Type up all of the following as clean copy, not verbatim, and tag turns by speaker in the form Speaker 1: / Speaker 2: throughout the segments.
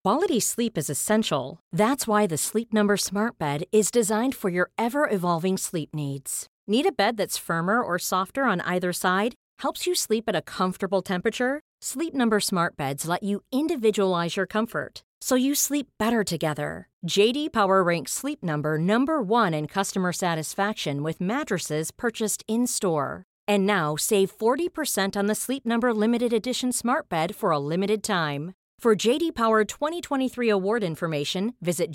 Speaker 1: Quality sleep is essential. That's why the Sleep Number Smart Bed is designed for your ever-evolving sleep needs. Need a bed that's firmer or softer on either side? Helps you sleep at a comfortable temperature? Sleep Number Smart Beds let you individualize your comfort, so you sleep better together. JD Power ranks Sleep Number number 1 in customer satisfaction with mattresses purchased in-store. And now, save 40% on the Sleep Number Limited Edition Smart Bed for a limited time. For JD Power 2023 award information, visit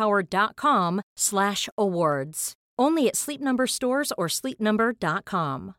Speaker 1: jdpower.com/awards. Only at Sleep Number stores or sleepnumber.com.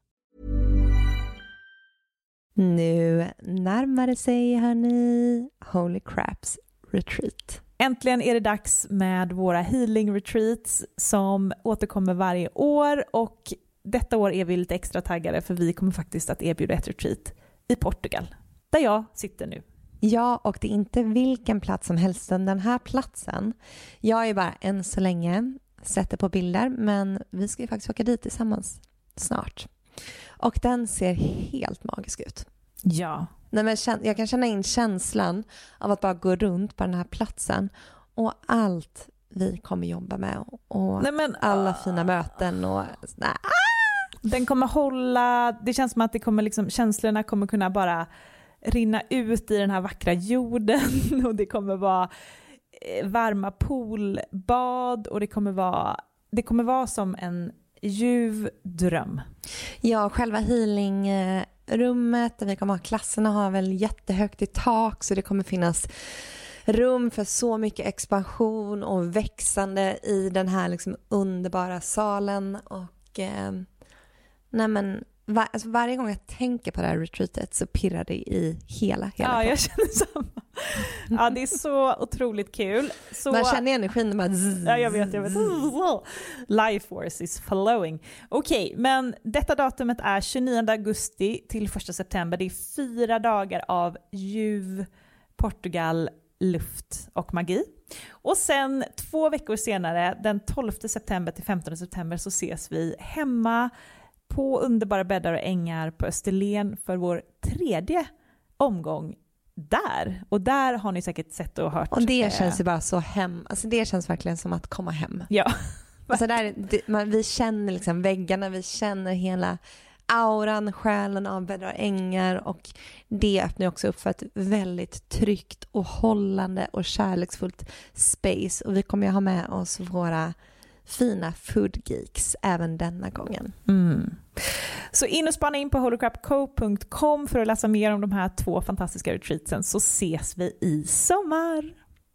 Speaker 2: Nu närmar det sig, hörni, Holy Craps Retreat.
Speaker 3: Äntligen är det dags med våra healing retreats som återkommer varje år, och detta år är vi lite extra taggade för vi kommer faktiskt att erbjuda ett retreat i Portugal, där jag sitter nu.
Speaker 2: Ja, och det är inte vilken plats som helst. Den här platsen, jag är bara än så länge sätter på bilder, men vi ska ju faktiskt åka dit tillsammans snart. Och den ser helt magisk ut.
Speaker 3: Ja.
Speaker 2: Nej, men jag kan känna in känslan av att bara gå runt på den här platsen och allt vi kommer jobba med och alla fina möten och
Speaker 3: Den kommer hålla, det känns som att det kommer liksom, känslorna kommer kunna bara rinna ut i den här vackra jorden, och det kommer vara varma poolbad, och det kommer vara som en ljuv dröm.
Speaker 2: Ja, själva healingrummet där vi kommer ha klasserna har väl jättehögt i tak, så det kommer finnas rum för så mycket expansion och växande i den här liksom underbara salen. Och varje gång jag tänker på det här retreatet så pirrar det i hela
Speaker 3: Ja, jag känner samma. Ja, det är så otroligt kul. Så...
Speaker 2: Man känner energin bara...
Speaker 3: Ja, jag vet. Life force is flowing. Okej, men detta datumet är 29 augusti till 1 september. Det är 4 dagar av ljuv, Portugal, luft och magi. Och sen 2 veckor senare, den 12 september till 15 september, så ses vi hemma på underbara bäddar och ängar på Österlen för vår 3:e omgång där. Och där har ni säkert sett och hört.
Speaker 2: Och det känns ju bara så hem. Alltså det känns verkligen som att komma hem.
Speaker 3: Ja.
Speaker 2: Alltså vi känner liksom väggarna, vi känner hela auran, själen av bäddar och ängar, och det öppnar också upp för ett väldigt tryggt och hållande och kärleksfullt space. Och vi kommer ju ha med oss våra fina foodgeeks även denna gången.
Speaker 3: Så in och spana in på holycrapco.com för att läsa mer om de här 2 fantastiska retreatsen, så ses vi i sommar.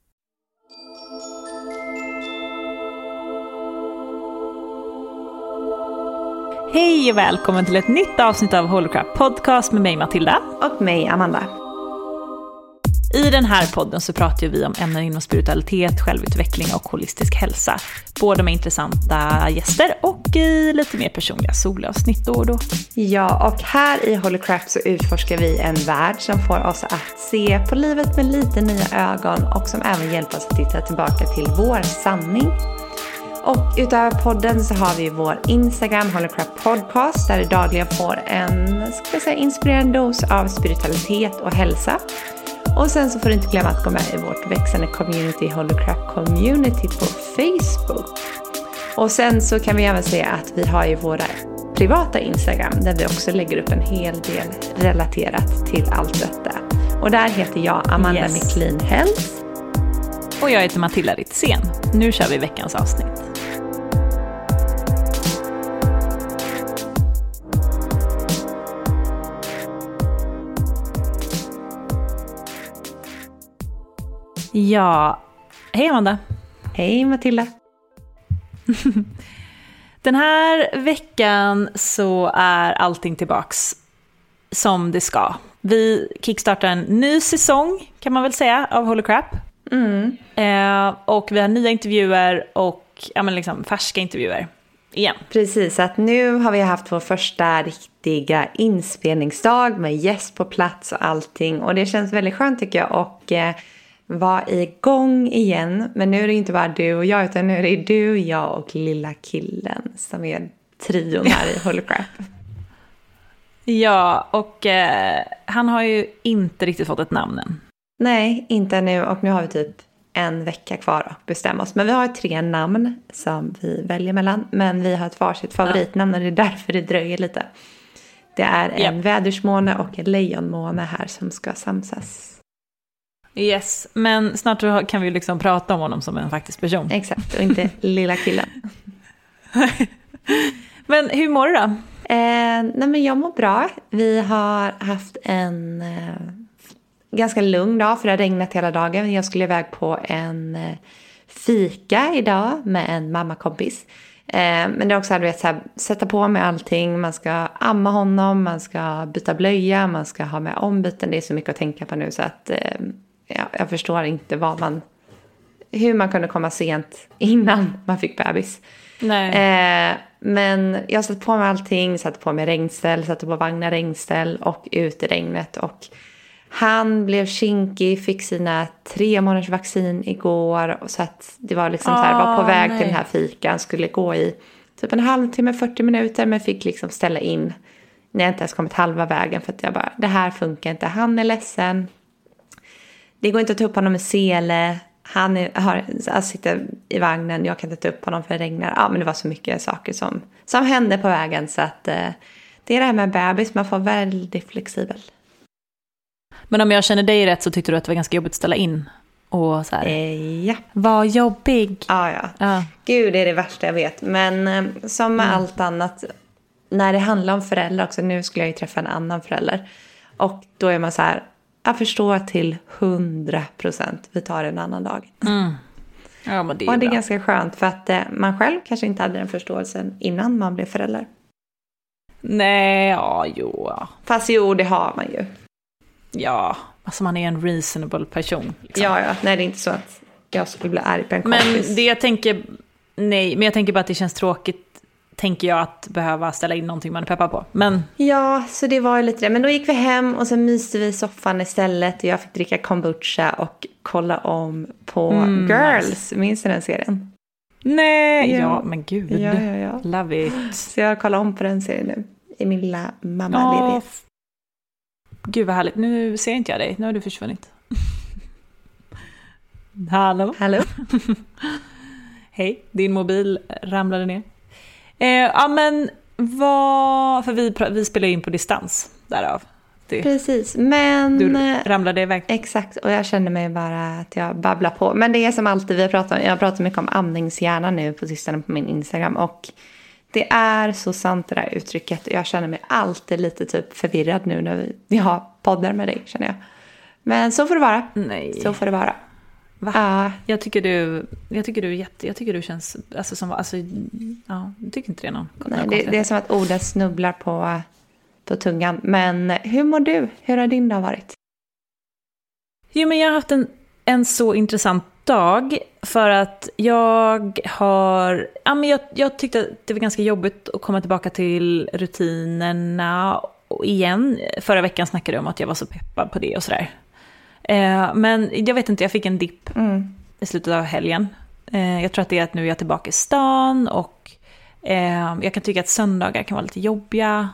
Speaker 3: Hej och välkommen till ett nytt avsnitt av Holy Crap Podcast med mig Matilda.
Speaker 2: Och mig Amanda.
Speaker 3: I den här podden så pratar vi om ämnen inom spiritualitet, självutveckling och holistisk hälsa. Både med intressanta gäster och i lite mer personliga solavsnitt då och då.
Speaker 4: Ja, och här i Holy Crap så utforskar vi en värld som får oss att se på livet med lite nya ögon, och som även hjälper oss att titta tillbaka till vår sanning. Och utöver podden så har vi vår Instagram Holy Crap Podcast, där du dagligen får en inspirerande dos av spiritualitet och hälsa. Och sen så får du inte glömma att gå med i vårt växande community Holy Crap Community på Facebook. Och sen så kan vi även säga att vi har ju våra privata Instagram, där vi också lägger upp en hel del relaterat till allt detta. Och där heter jag Amanda Micklin Health.
Speaker 3: Och jag heter Matilda Ritzén. Nu kör vi veckans avsnitt. Ja, hej Amanda.
Speaker 4: Hej Matilda.
Speaker 3: Den här veckan så är allting tillbaks som det ska. Vi kickstartar en ny säsong, kan man väl säga, av Holy Crap. Och vi har nya intervjuer och färska intervjuer igen.
Speaker 4: Precis, att nu har vi haft vår första riktiga inspelningsdag med gäst på plats och allting. Och det känns väldigt skönt tycker jag, och vara igång igen. Men nu är det inte bara du och jag, utan nu är det du, jag och lilla killen som är trion här i Holy Crap.
Speaker 3: Ja, och han har ju inte riktigt fått ett namn än.
Speaker 4: Nej, inte nu. Och nu har vi typ en vecka kvar att bestämma oss. Men vi har 3 namn som vi väljer mellan. Men vi har ett varsitt favoritnamn och det är därför det dröjer lite. Det är en vädersmåne och en lejonmåne här som ska samsas.
Speaker 3: Yes, men snart kan vi liksom prata om honom som en faktisk person.
Speaker 4: Exakt, och inte lilla killen.
Speaker 3: Men hur mår du då?
Speaker 4: Nej, men jag mår bra. Vi har haft en ganska lugn dag för det har regnat hela dagen. Jag skulle iväg på en fika idag med en mammakompis. Men det är också att sätta på med allting. Man ska amma honom, man ska byta blöja, man ska ha med ombyten. Det är så mycket att tänka på nu så att jag förstår inte hur man kunde komma sent innan man fick bebis.
Speaker 3: Nej.
Speaker 4: Men jag satte på mig allting, satte på mig regnställ, satte på vagnar regnställ och ut i regnet. Och han blev kinkig, fick sina 3 månaders vaccin igår. Så att det var liksom var på väg till den här fikan. Skulle gå i typ en halvtimme, 40 minuter. Men fick liksom ställa in när jag inte ens kommit halva vägen. För att jag bara, det här funkar inte. Han är ledsen. Det går inte att ta upp honom med sele. Han sitter i vagnen. Jag kan inte ta upp honom för det regnar. Ja, men det var så mycket saker som hände på vägen. Så att det är det här med bebis. Man får väldigt flexibel.
Speaker 3: Men om jag känner dig rätt så tyckte du att det var ganska jobbigt att ställa in. Och så här.
Speaker 4: Ja.
Speaker 3: Var jobbig.
Speaker 4: Ja. Gud, det är det värsta jag vet. Men som med allt annat. När det handlar om föräldrar också. Nu skulle jag ju träffa en annan förälder. Och då är man så här. Jag förstår till 100%. Vi tar en annan dag.
Speaker 3: Ja, men det är
Speaker 4: och det är
Speaker 3: bra.
Speaker 4: ganska skönt. För att man själv kanske inte hade den förståelsen innan man blev förälder.
Speaker 3: Nej, ja.
Speaker 4: Fast jo, det har man ju.
Speaker 3: Ja, alltså man är en reasonable person. Liksom.
Speaker 4: Ja. Nej, det är inte så att jag skulle bli arg på en kompis.
Speaker 3: Men det jag tänker... Nej, men jag tänker bara att det känns tråkigt. Tänker jag att behöva ställa in någonting man är peppar på. Men...
Speaker 4: Ja, så det var ju lite det. Men då gick vi hem och sen myste vi i soffan istället. Och jag fick dricka kombucha och kolla om på Girls. Nice. Minns du den serien?
Speaker 3: Nej, ja men gud.
Speaker 4: Ja.
Speaker 3: Love it.
Speaker 4: Så jag kollar om på den serien nu. I min lilla mammaledighet.
Speaker 3: Gud vad härligt. Nu ser inte jag dig. Nu har du försvunnit. Hallå. Hej, din mobil ramlade ner. Ja men för vi spelar in på distans därav.
Speaker 4: Precis, men
Speaker 3: du ramlade iväg.
Speaker 4: Exakt, och jag kände mig bara att jag babblar på. Men det är som alltid jag pratar mycket om amningshjärna nu på sistone på min Instagram. Och det är så sant det där uttrycket. Jag känner mig alltid lite typ förvirrad nu när vi har poddar med dig, känner jag. Men så får det vara.
Speaker 3: Nej.
Speaker 4: Så får det vara.
Speaker 3: Va? Jag tycker du känns alltså som alltså ja, jag tycker inte det är någon.
Speaker 4: Nej, det är som att orden snubblar på tungan. Men hur mår du? Hur har din dag varit?
Speaker 3: Jo, men jag har haft en så intressant dag för att jag tyckte att det var ganska jobbigt att komma tillbaka till rutinerna igen. Förra veckan snackade jag om att jag var så peppad på det och sådär. Men jag vet inte, jag fick en dipp i slutet av helgen. Jag tror att det är att nu är jag tillbaka i stan och jag kan tycka att söndagar kan vara lite jobbiga.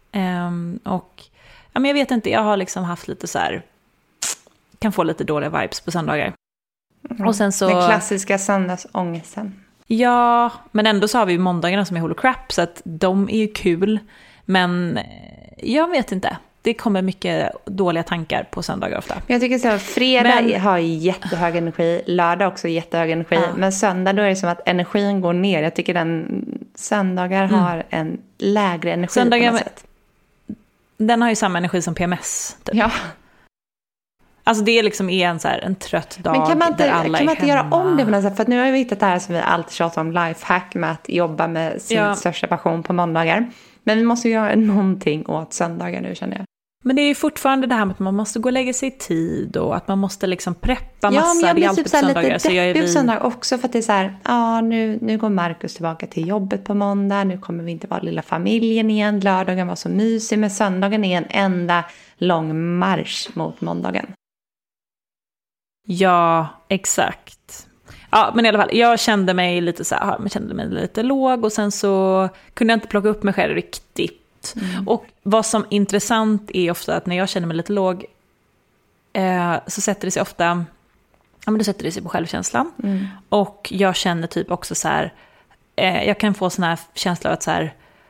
Speaker 3: Och ja, men jag vet inte, jag har liksom haft lite så här, kan få lite dåliga vibes på söndagar. Och sen så
Speaker 4: den klassiska söndagsångesten.
Speaker 3: Ja, men ändå så har vi ju måndagarna som är Holy Crap, så att de är ju kul. Men jag vet inte. Det kommer mycket dåliga tankar på söndagar ofta.
Speaker 4: Jag tycker så att fredag har jättehög energi. Lördag också jättehög energi. Men söndag då är det som att energin går ner. Jag tycker söndagar har en lägre energi söndagar, på något sätt.
Speaker 3: Den har ju samma energi som PMS. Typ.
Speaker 4: Ja.
Speaker 3: Alltså det är liksom en trött dag.
Speaker 4: Men kan man inte
Speaker 3: hemma.
Speaker 4: göra om det på något sätt? För att nu har vi hittat det här som vi alltid tjatar om, lifehack, med att jobba med sin största passion på måndagar. Men vi måste göra någonting åt söndagar nu, känner jag.
Speaker 3: Men det är ju fortfarande det här med att man måste gå och lägga sig i tid och att man måste liksom preppa massa.
Speaker 4: Ja, men jag blir
Speaker 3: typ så
Speaker 4: lite deppig på söndag också, för att det är så här, nu går Marcus tillbaka till jobbet på måndag, nu kommer vi inte vara lilla familjen igen, lördagen var så mysig, men söndagen är en enda lång marsch mot måndagen.
Speaker 3: Ja, exakt. Ja, men i alla fall, jag kände mig lite så här, jag kände mig lite låg och sen så kunde jag inte plocka upp mig själv riktigt. Och vad som är intressant är ofta att när jag känner mig lite låg, så sätter det sig ofta, då sätter det sig på självkänslan. Och jag känner typ också så här, jag kan få sån här känsla av att så här,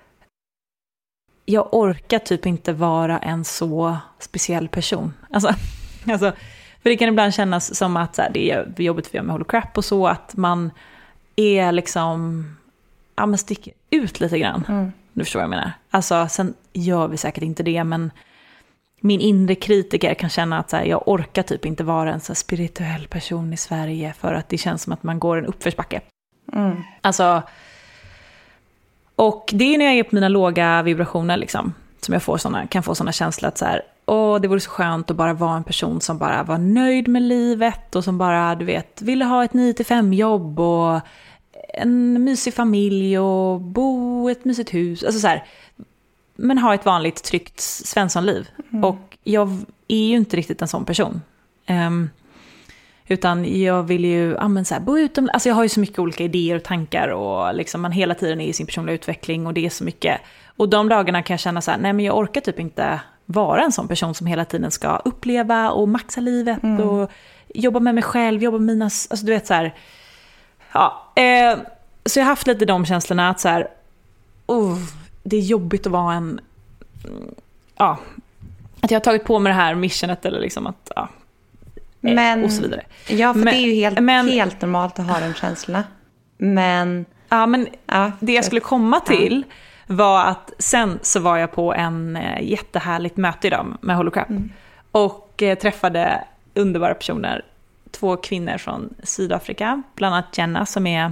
Speaker 3: jag orkar typ inte vara en så speciell person. Alltså, för det kan ibland kännas som att så här, det är jobbigt för jag med holocrap och så, att man är liksom, man sticker ut lite grann. Du förstår vad jag menar. Alltså, sen gör vi säkert inte det, men min inre kritiker kan känna att så här, jag orkar typ inte vara en så här spirituell person i Sverige, för att det känns som att man går en uppförsbacke. Alltså, och det är när jag är på mina låga vibrationer liksom, som jag kan få såna känslor att så här, det vore så skönt att bara vara en person som bara var nöjd med livet och som bara, du vet, ville ha ett 9-5 jobb och en mysig familj och bo i ett mysigt hus, alltså så här, men ha ett vanligt tryggt svenssonliv. Och jag är ju inte riktigt en sån person. Utan jag vill ju så här, bo utomlands. Alltså jag har ju så mycket olika idéer och tankar, och liksom man hela tiden är i sin personliga utveckling, och det är så mycket. Och de dagarna kan jag känna så här, nej men jag orkar typ inte vara en sån person som hela tiden ska uppleva och maxa livet och jobba med mig själv, jobba med mina, alltså du vet så här. Ja, så jag har haft lite de känslorna att så här, det är jobbigt att vara en, att jag har tagit på mig det här missionet, eller liksom att,
Speaker 2: men,
Speaker 3: och så vidare.
Speaker 2: Ja, för det är ju helt normalt att ha de känslorna. Men
Speaker 3: det jag skulle komma till var att sen så var jag på en jättehärligt möte idag med holocrap och träffade underbara personer, 2 kvinnor från Sydafrika, bland annat Jenna som är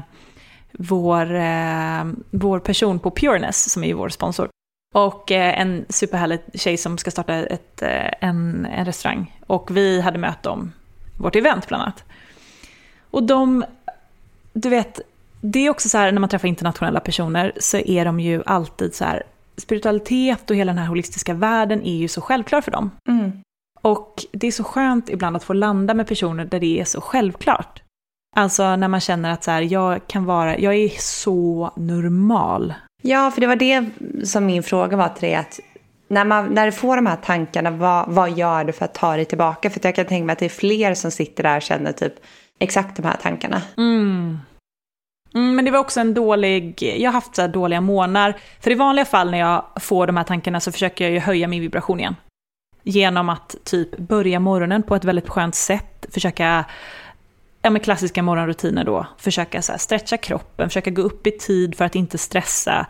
Speaker 3: vår person på Pureness, som är vår sponsor, och en superhärlig tjej som ska starta en restaurang, och vi hade möte om vårt event bland annat. Och du vet, det är också så här, när man träffar internationella personer så är de ju alltid så här, spiritualitet och hela den här holistiska världen är ju så självklar för dem. Och det är så skönt ibland att få landa med personer där det är så självklart. Alltså när man känner att så här, jag är så normal.
Speaker 2: Ja, för det var det som min fråga var till dig, att när du får de här tankarna, vad gör du för att ta dig tillbaka? För jag kan tänka mig att det är fler som sitter där och känner typ exakt de här tankarna.
Speaker 3: Men det var också jag har haft så här dåliga månader. För i vanliga fall när jag får de här tankarna så försöker jag ju höja min vibration igen. Genom att typ börja morgonen på ett väldigt skönt sätt. Försöka, med klassiska morgonrutiner då. Försöka så här stretcha kroppen, försöka gå upp i tid för att inte stressa.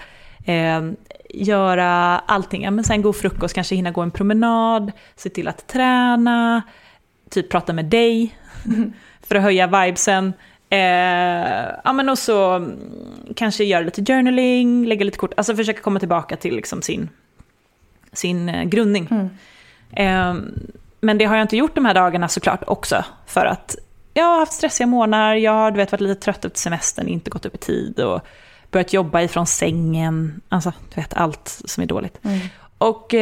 Speaker 3: Göra allting, men sen gå frukost, kanske hinna gå en promenad, se till att träna, typ prata med dig för att höja vibesen. Men också kanske göra lite journaling, lägga lite kort, alltså försöka komma tillbaka till liksom sin grundning. Men det har jag inte gjort de här dagarna såklart också, för att jag har haft stressiga månader, jag har varit lite trött efter semestern, inte gått upp i tid och börjat jobba ifrån sängen, alltså du vet, allt som är dåligt. Och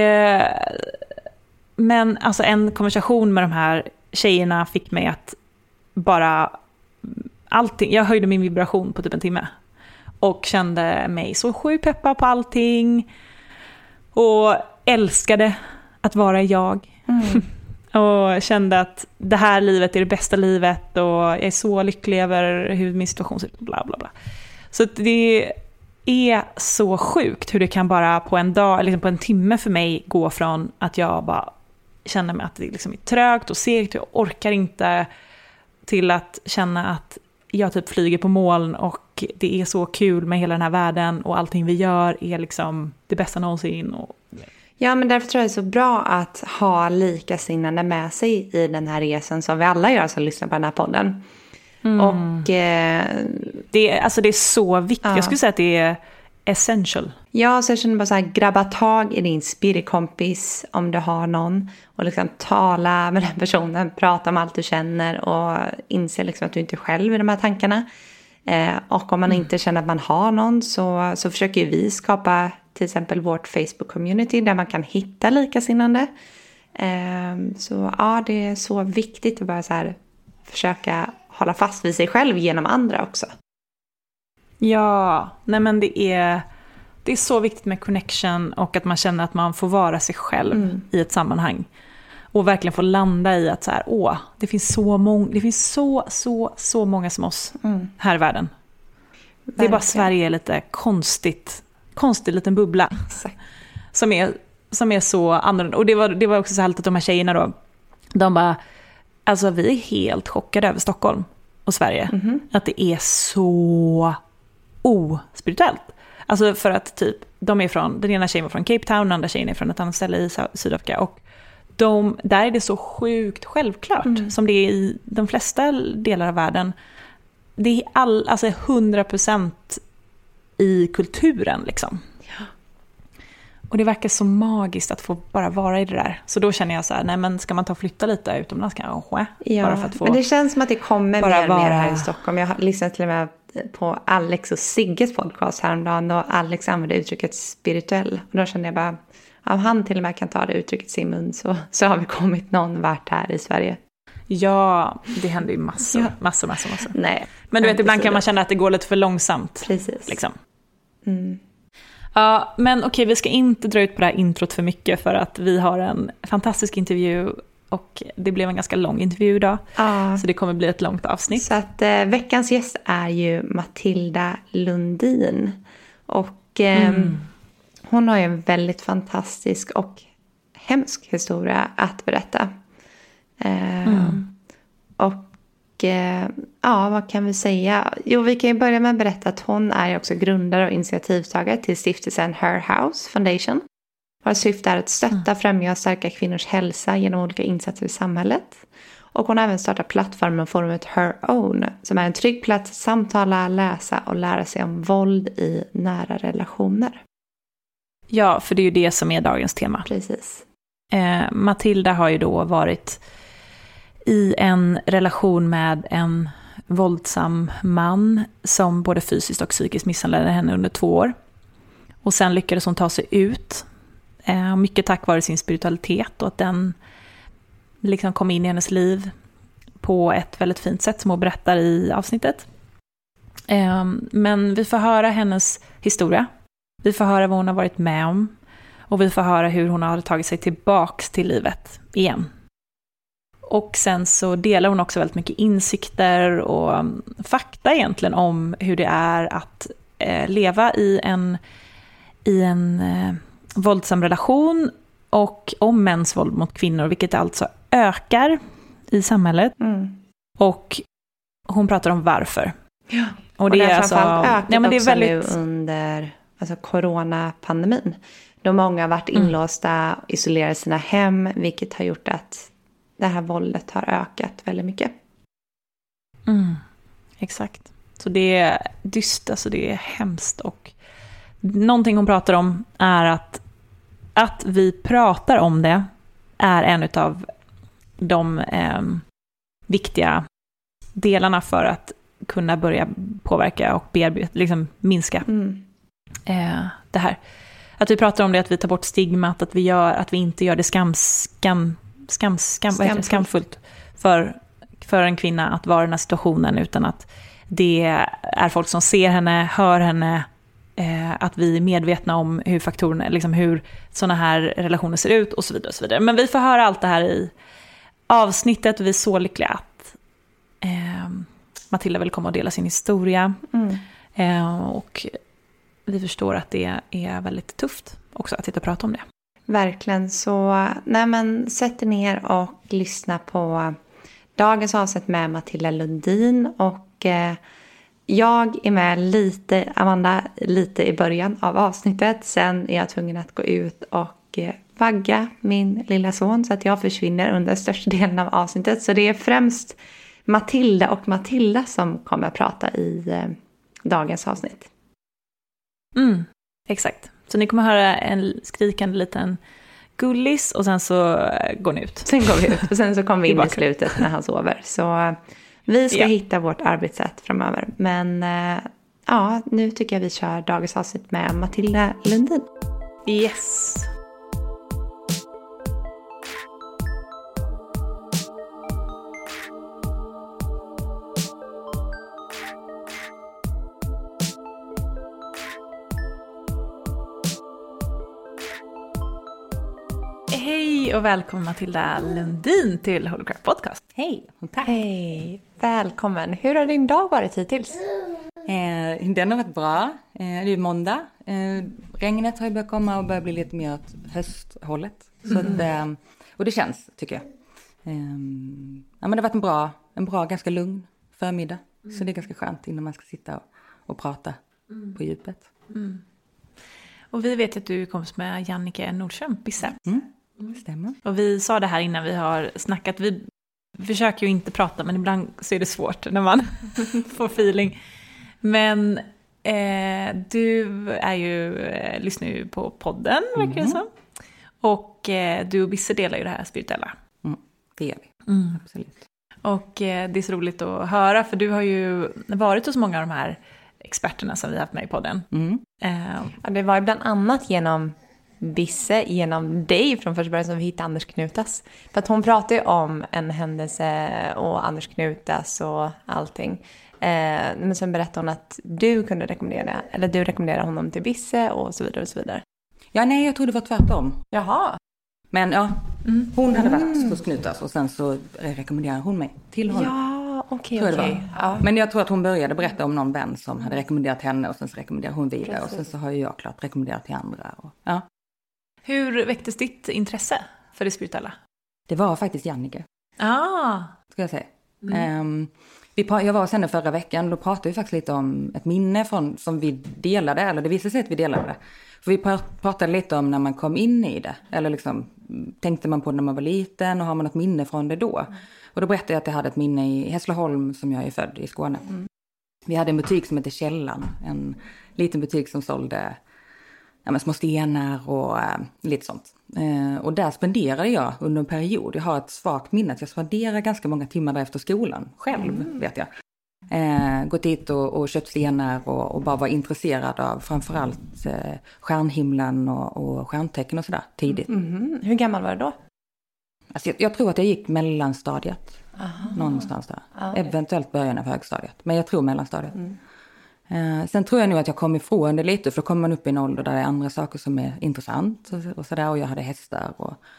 Speaker 3: men alltså en konversation med de här tjejerna fick mig att bara allting, jag höjde min vibration på typ en timme och kände mig så sjukt peppad på allting och älskade att vara jag. Och kände att det här livet är det bästa livet och jag är så lycklig över hur min situation ser ut, bla bla bla. Så det är så sjukt hur det kan bara på en dag, liksom på en timme för mig, gå från att jag bara känner mig att det liksom är trögt och segt och jag orkar inte, till att känna att jag typ flyger på moln och det är så kul med hela den här världen och allting vi gör är liksom det bästa någonsin.
Speaker 2: Ja, men därför tror jag det är så bra att ha likasinnande med sig i den här resan som vi alla gör som lyssnar på den här podden. Och
Speaker 3: det är så viktigt. Jag skulle säga att det är essential.
Speaker 2: Ja, så jag känner bara så här, grabba tag i din spiritkompis om du har någon och liksom tala med den personen, prata om allt du känner och inse liksom att du inte är själv i de här tankarna. Och om man inte känner att man har någon så försöker vi skapa till exempel vårt Facebook-community där man kan hitta likasinnande. Så ja, det är så viktigt att bara så här försöka hålla fast vid sig själv genom andra också.
Speaker 3: Ja, nej men det är så viktigt med connection och att man känner att man får vara sig själv i ett sammanhang. Och verkligen få landa i att så här, det finns så många som oss här i världen. Verkligen. Det är bara Sverige är lite konstig liten bubbla.
Speaker 2: Exakt.
Speaker 3: Som är så annorlunda. Och det var också så härligt att de här tjejerna då, de bara, alltså vi är helt chockade över Stockholm och Sverige. Att det är så ospirituellt. Alltså för att typ, den ena tjejen var från Cape Town, den andra tjejen är från ett annat ställe i Sydafrika. Och där är det så sjukt självklart som det är i de flesta delar av världen. Det är alltså 100% i kulturen liksom. Ja. Och det verkar så magiskt att få bara vara i det där. Så då känner jag så här, nej men ska man ta och flytta lite utomlands kanske?
Speaker 2: Ja,
Speaker 3: bara för att få,
Speaker 2: men det känns som att det kommer mer och mer här i Stockholm. Jag har lyssnat till och med på Alex och Sigges podcast häromdagen och Alex använde uttrycket spirituell. Och då kände jag bara, om han till och med kan ta det uttrycket i sin mun så har vi kommit någon vart här i Sverige.
Speaker 3: Ja, det händer ju massor.
Speaker 2: Nej,
Speaker 3: men du vet, ibland kan man känna att det går lite för långsamt.
Speaker 2: Precis.
Speaker 3: Liksom. Ja, men okej, vi ska inte dra ut på det här introt för mycket för att vi har en fantastisk intervju och det blev en ganska lång intervju idag. Så det kommer bli ett långt avsnitt.
Speaker 2: Så att veckans gäst är ju Matilda Lundin. Och hon har ju en väldigt fantastisk och hemsk historia att berätta. Och vad kan vi säga? Jo, vi kan ju börja med att berätta att hon är ju också grundare och initiativtagare till stiftelsen Her House Foundation. Vars syfte är att stötta, främja och stärka kvinnors hälsa genom olika insatser i samhället. Och hon har även startat plattformen och forumet Her Own, som är en trygg plats att samtala, läsa och lära sig om våld i nära relationer.
Speaker 3: Ja, för det är ju det som är dagens tema.
Speaker 2: Precis.
Speaker 3: Matilda har ju då varit i en relation med en våldsam man som både fysiskt och psykiskt misshandlade henne under 2 år. Och sen lyckades hon ta sig ut. Mycket tack vare sin spiritualitet och att den liksom kom in i hennes liv på ett väldigt fint sätt som hon berättar i avsnittet. Men vi får höra hennes historia. Vi får höra vad hon har varit med om. Och vi får höra hur hon har tagit sig tillbaks till livet igen. Och sen så delar hon också väldigt mycket insikter och fakta egentligen om hur det är att leva i en våldsam relation och om mäns våld mot kvinnor, vilket alltså ökar i samhället. Och hon pratar om varför.
Speaker 2: Ja.
Speaker 3: Och det är
Speaker 2: framförallt
Speaker 3: alltså,
Speaker 2: ökat
Speaker 3: det är
Speaker 2: också
Speaker 3: väldigt...
Speaker 2: nu under coronapandemin. Då många har varit inlåsta, isolerat sina hem, vilket har gjort att det här våldet har ökat väldigt mycket.
Speaker 3: Exakt. Så det är dystert, alltså det är hemskt. Och någonting hon pratar om är att vi pratar om det är en av de viktiga delarna för att kunna börja påverka och bearbeta, liksom minska det här. Att vi pratar om det, att vi tar bort stigmat, att vi inte gör det skamfullt för en kvinna att vara i den här situationen, utan att det är folk som ser henne, hör henne, att vi är medvetna om hur faktorerna, liksom hur såna här relationer ser ut och så vidare och så vidare. Men vi får höra allt det här i avsnittet och vi är så lyckliga att Matilda vill komma och dela sin historia. Och vi förstår att det är väldigt tufft också att sitta och prata om det.
Speaker 2: Verkligen, så sätt er ner och lyssna på dagens avsnitt med Matilda Lundin. Och jag är med lite, Amanda, lite i början av avsnittet. Sen är jag tvungen att gå ut och vagga min lilla son så att jag försvinner under största delen av avsnittet. Så det är främst Matilda och Matilda som kommer att prata i dagens avsnitt.
Speaker 3: Exakt. Så ni kommer höra en skrikande liten gullis och sen så går ni ut.
Speaker 2: Sen går vi ut och sen så kommer vi in i slutet när han sover. Så vi ska hitta vårt arbetssätt framöver. Men nu tycker jag vi kör dagens avsnitt med Matilda Lundin.
Speaker 3: Yes. Hej och välkommen Matilda Lundin till Holy Crap Podcast.
Speaker 4: Hej, tack.
Speaker 2: Hej, välkommen. Hur har din dag varit hittills?
Speaker 4: Den har varit bra. Det är måndag. Regnet har ju börjat komma och börjar bli lite mer åt hösthållet. Så att, och det känns, tycker jag. Ja, men det har varit en bra ganska lugn förmiddag. Så det är ganska skönt innan man ska sitta och prata på djupet.
Speaker 3: Och vi vet att du är kompis med Jannike Nordström, Bisse.
Speaker 4: Stämmer.
Speaker 3: Och vi sa det här innan vi har snackat. Vi försöker ju inte prata, men ibland så är det svårt när man får feeling. Men du är ju, lyssnar ju på podden, verkar det som. Och du och Bisse delar ju det här spirituella.
Speaker 4: Det gör vi, absolut.
Speaker 3: Och det är så roligt att höra, för du har ju varit hos många av de här experterna som vi har haft med i podden.
Speaker 2: Ja, det var bland annat genom Bisse, genom dig från första början som vi hittade Anders Knutas. För att hon pratar ju om en händelse och Anders Knutas och allting. Men sen berättade hon att du rekommenderade honom till Bisse och så vidare och så vidare.
Speaker 4: Ja, nej, jag tror det var tvärtom.
Speaker 2: Jaha.
Speaker 4: Men ja, hon hade varit hos Knutas och sen så rekommenderade hon mig till honom.
Speaker 2: Ja, okej. Ja.
Speaker 4: Men jag tror att hon började berätta om någon vän som hade rekommenderat henne och sen så rekommenderade hon vidare. Precis. Och sen så har jag klart rekommenderat till andra. Och, ja.
Speaker 3: Hur väcktes ditt intresse för det spirituella?
Speaker 4: Det var faktiskt Jannike. Ska jag säga. Jag var hos henne förra veckan. Då pratade vi faktiskt lite om ett minne som vi delade. Eller det visade sig att vi delade det. För vi pratade lite om när man kom in i det. Eller liksom, tänkte man på när man var liten och har man något minne från det då. Och då berättade jag att jag hade ett minne i Hässleholm som jag är född i Skåne. Vi hade en butik som heter Källan. En liten butik som sålde små stenar och lite sånt. Och där spenderade jag under en period. Jag har ett svagt minne att jag spenderade ganska många timmar där efter skolan. Själv, vet jag. Gått dit och köpt stenar och bara var intresserad av framförallt stjärnhimlen och stjärntecken och sådär tidigt.
Speaker 2: Hur gammal var du då?
Speaker 4: Alltså jag tror att jag gick mellanstadiet. Någonstans där. Eventuellt början av högstadiet. Men jag tror mellanstadiet. Sen tror jag nu att jag kom ifrån det lite. För då kommer man upp i en ålder där det är andra saker som är intressant. Och sådär. Och jag hade hästar.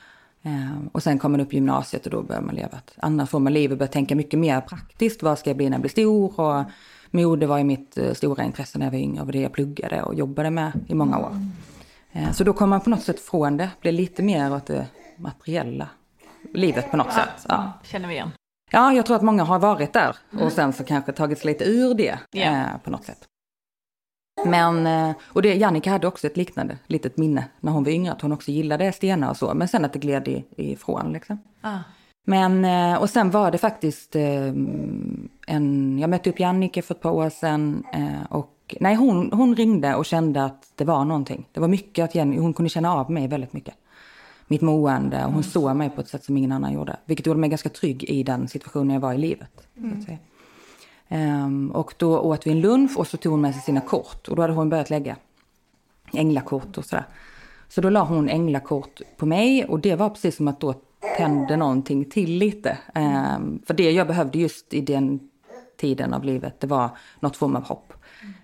Speaker 4: Och sen kommer man upp i gymnasiet och då börjar man leva ett annat form av liv. Och börjar tänka mycket mer praktiskt. Vad ska jag bli när jag blir stor? Och mode var ju mitt stora intresse när jag var yngre. Och det jag pluggade och jobbade med i många år. Så då kommer man på något sätt från det. Blir lite mer åt det materiella livet på något sätt. Ja.
Speaker 3: Känner vi igen.
Speaker 4: Ja, jag tror att många har varit där. Och sen så kanske tagits lite ur det på något sätt. Men, och Jannike hade också ett liknande litet minne när hon var yngre. Att hon också gillade stenar och så. Men sen att det gled ifrån liksom. Men, och sen var det faktiskt jag mötte upp Jannike för ett par år sedan. Och nej, hon ringde och kände att det var någonting. Det var mycket att hon kunde känna av mig väldigt mycket. Mitt mående och hon såg mig på ett sätt som ingen annan gjorde. Vilket gjorde mig ganska trygg i den situationen jag var i livet. Så att säga. Och då åt vi en lunch och så tog hon med sig sina kort. Och då hade hon börjat lägga änglakort och sådär. Så då la hon änglakort på mig och det var precis som att då tände någonting till lite. För det jag behövde just i den tiden av livet, det var något form av hopp.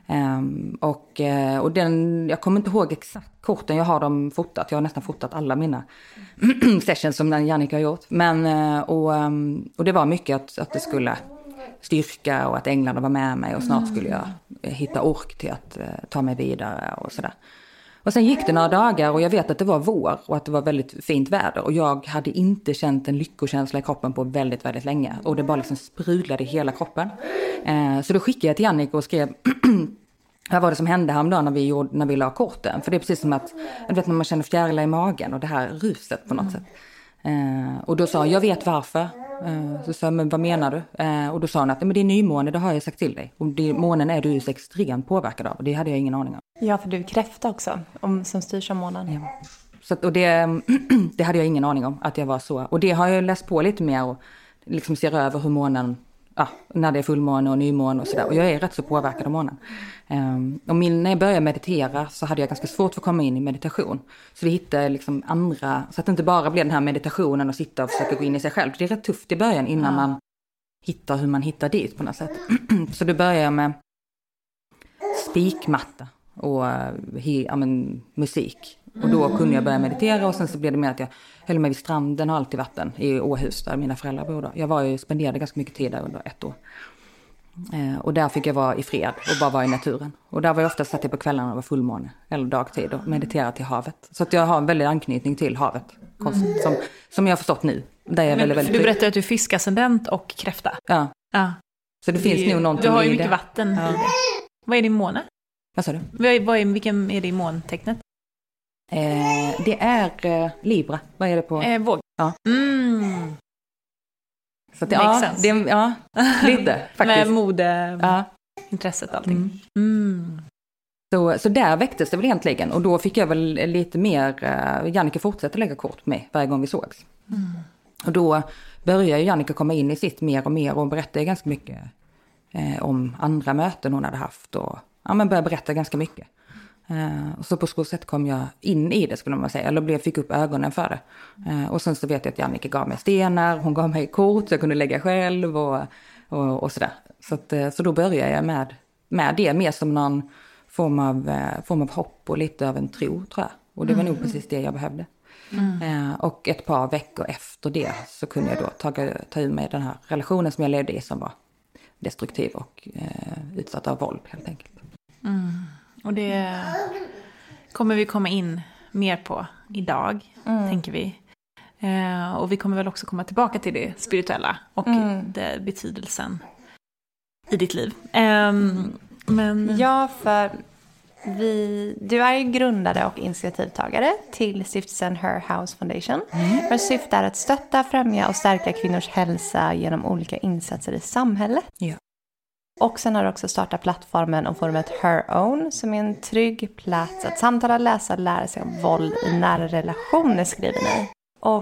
Speaker 4: Och jag kommer inte ihåg exakt korten, jag har dem fotat. Jag har nästan fotat alla mina sessions som den Jannike har gjort. Men, och det var mycket att det skulle styrka och att änglarna var med mig och snart skulle jag hitta ork till att ta mig vidare och sådär. Och sen gick det några dagar och jag vet att det var vår och att det var väldigt fint väder. Och jag hade inte känt en lyckokänsla i kroppen på väldigt, väldigt länge. Och det bara liksom sprudlade i hela kroppen. Så då skickade jag till Jannike och skrev vad var det som hände häromdagen när vi la korten. För det är precis som att när man känner fjärilar i magen och det här ruset på något sätt. Och då sa jag vet varför. Så sa jag, men vad menar du? Och då sa hon att men det är nymåne, det har jag sagt till dig. Och månen är du så extremt påverkad av. Och det hade jag ingen aning om.
Speaker 2: Ja, för du är kräfta också, som styrs av månen.
Speaker 4: Ja. Så att, och det hade jag ingen aning om, att jag var så. Och det har jag läst på lite mer och liksom ser över hur månen, när det är fullmåne och nymåne och sådär. Och jag är rätt så påverkad av månen. Och när jag började meditera så hade jag ganska svårt för att komma in i meditation. Så vi hittade liksom andra, så att det inte bara blev den här meditationen och sitta och försöka gå in i sig själv. Det är rätt tufft i början innan man hittar hur man hittar dit på något sätt. Så då började jag med spikmatta och musik.
Speaker 5: Och då kunde jag börja meditera och sen så blev det mer att jag höll mig vid stranden och alltid vatten i Åhus där mina föräldrar bor då. Jag spenderade ganska mycket tid där under 1 år. Och där fick jag vara i fred och bara vara i naturen. Och där var jag ofta satt på kvällarna och var fullmåne eller dagtid och mediterade till havet. Så att jag har en väldigt anknytning till havet. Som jag har förstått nu. Där jag är väldigt
Speaker 3: du berättade att du är fiskascendent och kräfta.
Speaker 5: Ja. Så det finns nog någonting i det.
Speaker 3: Du har ju mycket vatten i det. Vad är din måne?
Speaker 5: Vad sa du?
Speaker 3: Vilken är det i måntecknet?
Speaker 5: Det är Libra. Vad är det på?
Speaker 3: Våg.
Speaker 5: Ja. Så att lite faktiskt.
Speaker 3: Med modeintresset allting.
Speaker 5: Så där väcktes det väl egentligen. Och då fick jag väl lite mer... Jannike fortsatte lägga kort med varje gång vi sågs. Och då började Jannike komma in i sitt mer och mer och berättade ganska mycket om andra möten hon hade haft. Och började berätta ganska mycket. Och så på så sätt kom jag in i det, skulle man säga. Eller fick upp ögonen för det. Och sen så vet jag att Jannike gav mig stenar. Hon gav mig kort så jag kunde lägga själv och sådär. Så då började jag med det. Mer som någon form av hopp och lite av en tro, tror jag. Och det var nog precis det jag behövde. Och ett par veckor efter det så kunde jag då ta ur mig den här relationen som jag levde i som var destruktiv och utsatt av våld helt enkelt.
Speaker 3: Och det kommer vi komma in mer på idag, tänker vi. Och vi kommer väl också komma tillbaka till det spirituella och det betydelsen i ditt liv.
Speaker 2: Ja, för du är ju grundare och initiativtagare till stiftelsen Her House Foundation. Vars syfte är att stötta, främja och stärka kvinnors hälsa genom olika insatser i samhället.
Speaker 5: Ja.
Speaker 2: Och sen har du också startat plattformen och forumet Her Own, som är en trygg plats att samtala, läsa och lära sig om våld i nära relationer, skriver ni. Och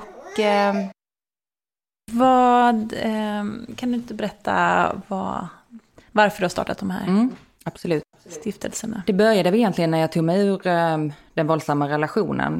Speaker 3: kan du inte berätta varför du har startat de här
Speaker 5: absolut.
Speaker 3: stiftelserna?
Speaker 5: Det började väl egentligen när jag tog mig ur den våldsamma relationen.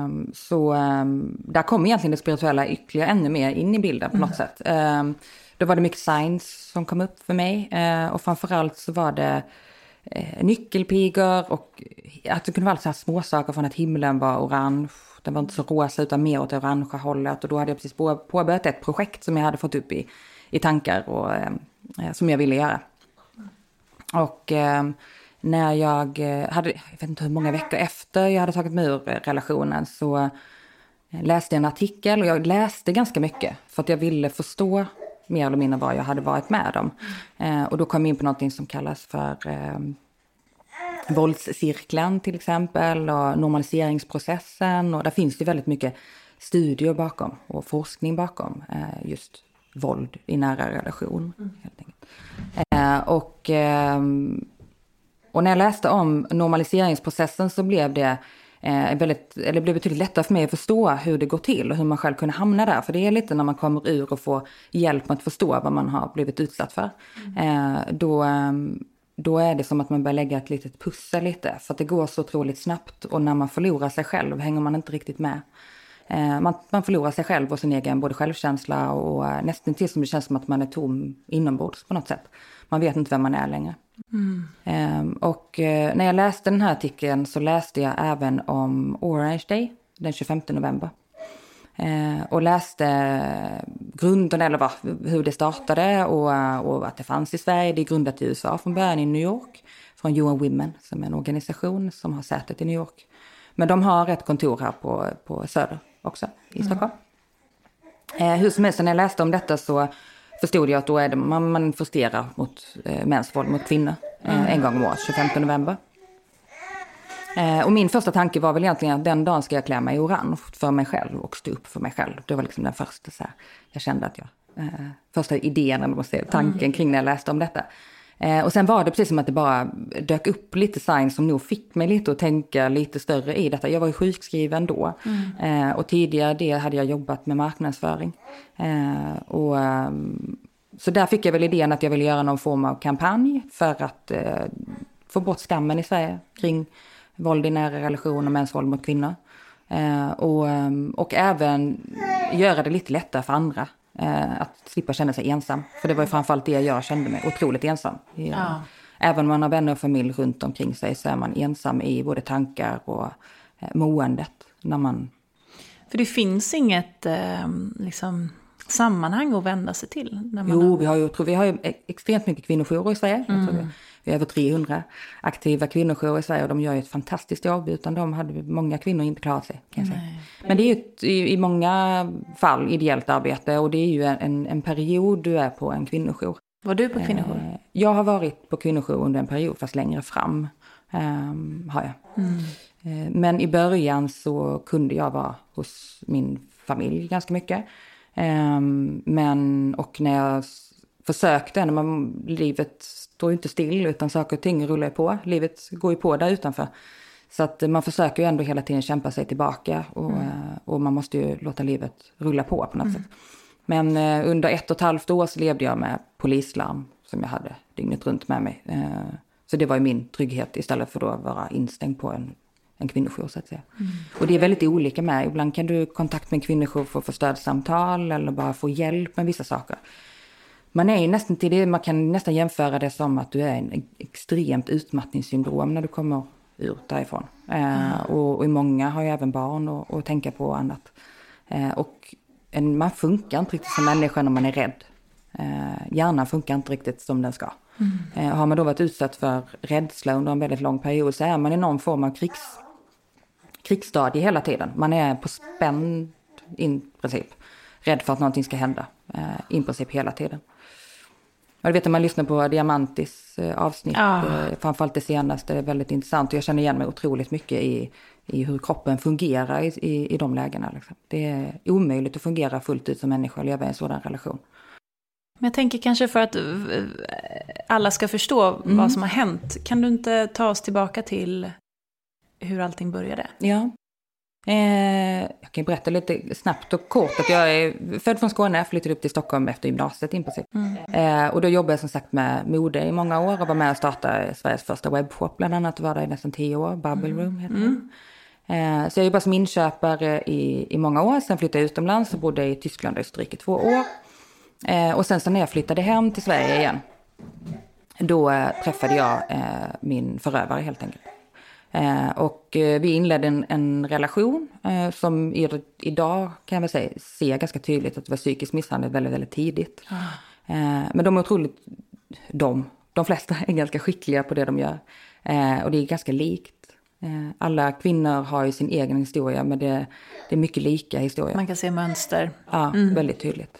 Speaker 5: Där kom egentligen det spirituella ytterligare ännu mer in i bilden på något sätt. Då var det mycket signs som kom upp för mig. Och framförallt så var det nyckelpigor och att det kunde vara så här små saker från att himlen var orange. Den var inte så rosa utan mer åt det orangea hållet. Och då hade jag precis påbörjat ett projekt som jag hade fått upp i tankar och som jag ville göra. Och när jag vet inte hur många veckor efter jag hade tagit mig ur relationen så läste jag en artikel och jag läste ganska mycket för att jag ville förstå mer eller mindre vad jag hade varit med om. Och då kom jag in på någonting som kallas för våldscirkeln till exempel och normaliseringsprocessen. Och där finns det väldigt mycket studier bakom och forskning bakom just våld i nära relation. Helt enkelt. Och när jag läste om normaliseringsprocessen så blev det blev betydligt lättare för mig att förstå hur det går till och hur man själv kunde hamna där. För det är lite när man kommer ur och får hjälp med att förstå vad man har blivit utsatt för. Då är det som att man börjar lägga ett litet pussel lite. För att det går så otroligt snabbt och när man förlorar sig själv hänger man inte riktigt med. Man förlorar sig själv och sin egen både självkänsla och nästan till som det känns som att man är tom inombords på något sätt. Man vet inte vem man är längre. Och när jag läste den här artikeln så läste jag även om Orange Day den 25 november. Och läste grunden eller hur det startade och att det fanns i Sverige. Det är grundat i USA från början i New York. Från UN Women som är en organisation som har sätet i New York. Men de har ett kontor här på Söder också i Stockholm. Hur som helst när jag läste om detta så förstod jag att då är det, man manifesterar mot mäns våld mot kvinnor en gång om året, 25 november. Och min första tanke var väl egentligen att den dagen ska jag klä mig i orange för mig själv och stå upp för mig själv. Det var liksom den första så här, jag kände att första idén eller måste säga, tanken kring när jag läste om detta. Och sen var det precis som att det bara dök upp lite signs som nog fick mig lite att tänka lite större i detta. Jag var ju sjukskriven då och tidigare det hade jag jobbat med marknadsföring. Så där fick jag väl idén att jag ville göra någon form av kampanj för att få bort skammen i Sverige kring våld i nära relation och mäns våld mot kvinnor. Och även göra det lite lättare för andra. Att slippa känna sig ensam. För det var ju framförallt det jag kände mig otroligt ensam. Även om man har vänner och familj runt omkring sig så är man ensam i både tankar och måendet. När man...
Speaker 6: För det finns inget liksom, sammanhang att vända sig till? När man
Speaker 5: Jo, vi har ju extremt mycket kvinnojourer i Sverige. Jag tror vi har över 300 aktiva kvinnojourer i Sverige och de gör ett fantastiskt jobb. Utan de hade många kvinnor inte klarat sig, kan jag säga. Men det är ju i många fall ideellt arbete och det är ju en period du är på en kvinnojour.
Speaker 6: Var du på kvinnojour?
Speaker 5: Jag har varit på kvinnojour under en period, fast längre fram har jag. Men i början så kunde jag vara hos min familj ganska mycket. Och när jag försökte, livet står ju inte still utan saker och ting rullar på. Livet går ju på där utanför. Så att man försöker ju ändå hela tiden kämpa sig tillbaka och man måste ju låta livet rulla på något sätt. Men under 1,5 år så levde jag med polislarm som jag hade dygnet runt med mig. Så det var ju min trygghet istället för att vara instängd på en kvinnojour så att säga. Och det är väldigt olika med. Ibland kan du kontakta med en kvinnojour för att få stödsamtal eller bara få hjälp med vissa saker. Man är nästan till det, man kan nästan jämföra det som att du är en extremt utmattningssyndrom när du kommer ut därifrån. Och i många har ju även barn och tänka på annat. Man funkar inte riktigt som människa när man är rädd. Hjärnan funkar inte riktigt som den ska. Har man då varit utsatt för rädsla under en väldigt lång period så är man i någon form av krigsstadie hela tiden. Man är på spänn i princip. Rädd för att någonting ska hända. I princip hela tiden. Jag vet att man lyssnar på Diamantis avsnitt. Framförallt det senaste är väldigt intressant. Och jag känner igen mig otroligt mycket i hur kroppen fungerar i de lägena. Liksom. Det är omöjligt att fungera fullt ut som människa och leva i en sådan relation.
Speaker 6: Men jag tänker kanske för att alla ska förstå vad som har hänt. Kan du inte ta oss tillbaka till hur allting började?
Speaker 5: Ja. Jag kan berätta lite snabbt och kort att jag är född från Skåne, flyttade upp till Stockholm efter gymnasiet i princip. Och då jobbade jag som sagt med mode i många år och var med och startade Sveriges första webbshop bland annat. Var där i nästan 10 år, Bubble Room heter det. Så jag jobbade som inköpare i många år. Sen flyttade jag utomlands och bodde i Tyskland och Österrike 2 år. Och sen så när jag flyttade hem till Sverige igen, då träffade jag min förövare helt enkelt. Och vi inledde en relation som idag kan jag väl säga ser ganska tydligt att det var psykisk misshandel väldigt, väldigt tidigt. Men de är otroligt, de flesta är ganska skickliga på det de gör. Och det är ganska likt. Alla kvinnor har ju sin egen historia, men det är mycket lika historia.
Speaker 6: Man kan se mönster.
Speaker 5: Ja, väldigt tydligt.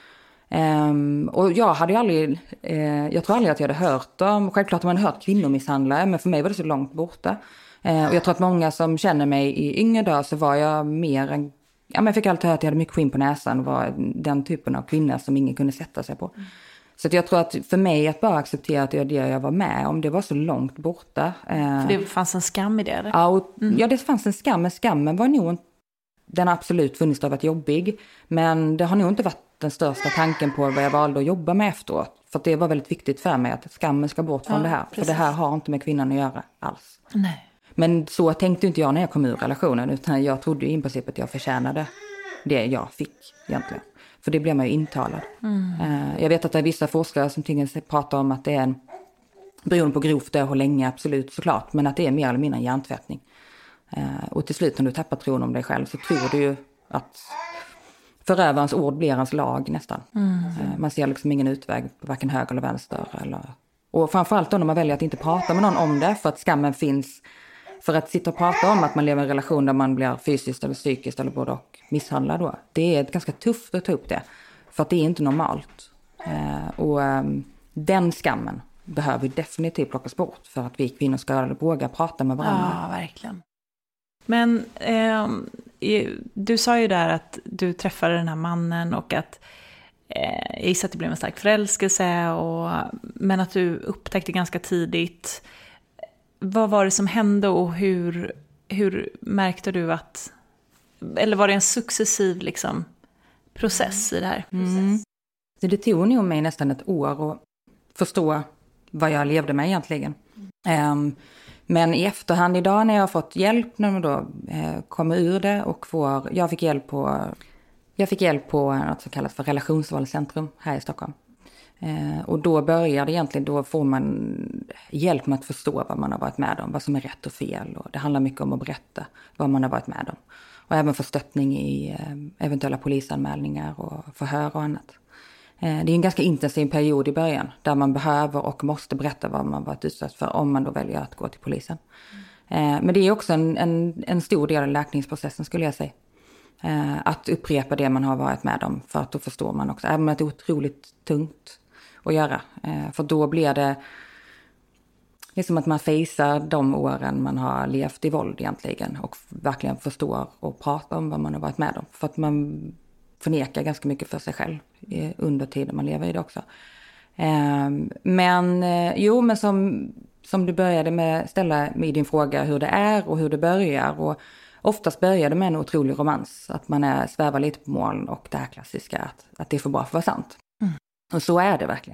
Speaker 5: Och jag hade ju aldrig, jag tror aldrig att jag hade hört om, självklart har man hört kvinnomisshandlare, men för mig var det så långt borta. Och jag tror att många som känner mig i yngre dag så var jag mer en, men jag fick alltid höra att jag hade mycket skinn på näsan och var den typen av kvinna som ingen kunde sätta sig på. Så att jag tror att för mig att bara acceptera att det jag var med om, det var så långt borta.
Speaker 6: För det fanns en skam i det? Eller?
Speaker 5: Ja, det fanns en skam, men skammen var nog inte, den har absolut funnits av att jobbig, men det har nog inte varit den största tanken på vad jag valde att jobba med efteråt. För det var väldigt viktigt för mig att skammen ska bort från det här. Precis. För det här har inte med kvinnan att göra alls.
Speaker 6: Nej.
Speaker 5: Men så tänkte inte jag när jag kom ur relationen, utan jag trodde i princip att jag förtjänade det jag fick egentligen. För det blev man ju intalad. Jag vet att det är vissa forskare som pratar om att det är beroende på grovt och länge, absolut såklart, men att det är mer eller mindre en hjärntvättning. Och till slut när du tappar tron om dig själv så tror du ju att förövarens ord blir hans lag nästan. Man ser liksom ingen utväg på varken höger eller vänster. Och framförallt då när man väljer att inte prata med någon om det, för att skammen finns. För att sitta och prata om att man lever i en relation där man blir fysiskt eller psykiskt eller både och misshandlad då. Det är ganska tufft att ta upp det. För att det är inte normalt. Den skammen behöver definitivt plockas bort för att vi kvinnor ska våga prata med varandra.
Speaker 6: Ja, verkligen. Men du sa ju där att du träffade den här mannen och att jag gissar att det blev en stark förälskelse, men att du upptäckte ganska tidigt. Vad var det som hände och hur märkte du att, eller var det en successiv liksom, process i det här?
Speaker 5: Det tog nog mig nästan ett år att förstå vad jag levde med egentligen. Men i efterhand idag när jag har fått hjälp, när man då kommer ur det och jag fick hjälp på något som kallas för relationsvalcentrum här i Stockholm. Och då börjar det egentligen, då får man hjälp med att förstå vad man har varit med om, vad som är rätt och fel. Och det handlar mycket om att berätta vad man har varit med om. Och även få stöttning i eventuella polisanmälningar och förhör och annat. Det är en ganska intensiv period i början där man behöver och måste berätta vad man varit utsatt för om man då väljer att gå till polisen. Men det är också en stor del av läkningsprocessen skulle jag säga. Att upprepa det man har varit med om, för att då förstår man också. Även om det är otroligt tungt att göra. För då blir det som att man facear de åren man har levt i våld egentligen. Och verkligen förstår och pratar om vad man har varit med om. För att man förnekar ganska mycket för sig själv under tiden man lever i det också. Men som du började med ställa i din fråga hur det är och hur det börjar. Och oftast börjar det med en otrolig romans. Att man svävar lite på moln och det här klassiska att det är för bra för att vara sant. Och så är det verkligen.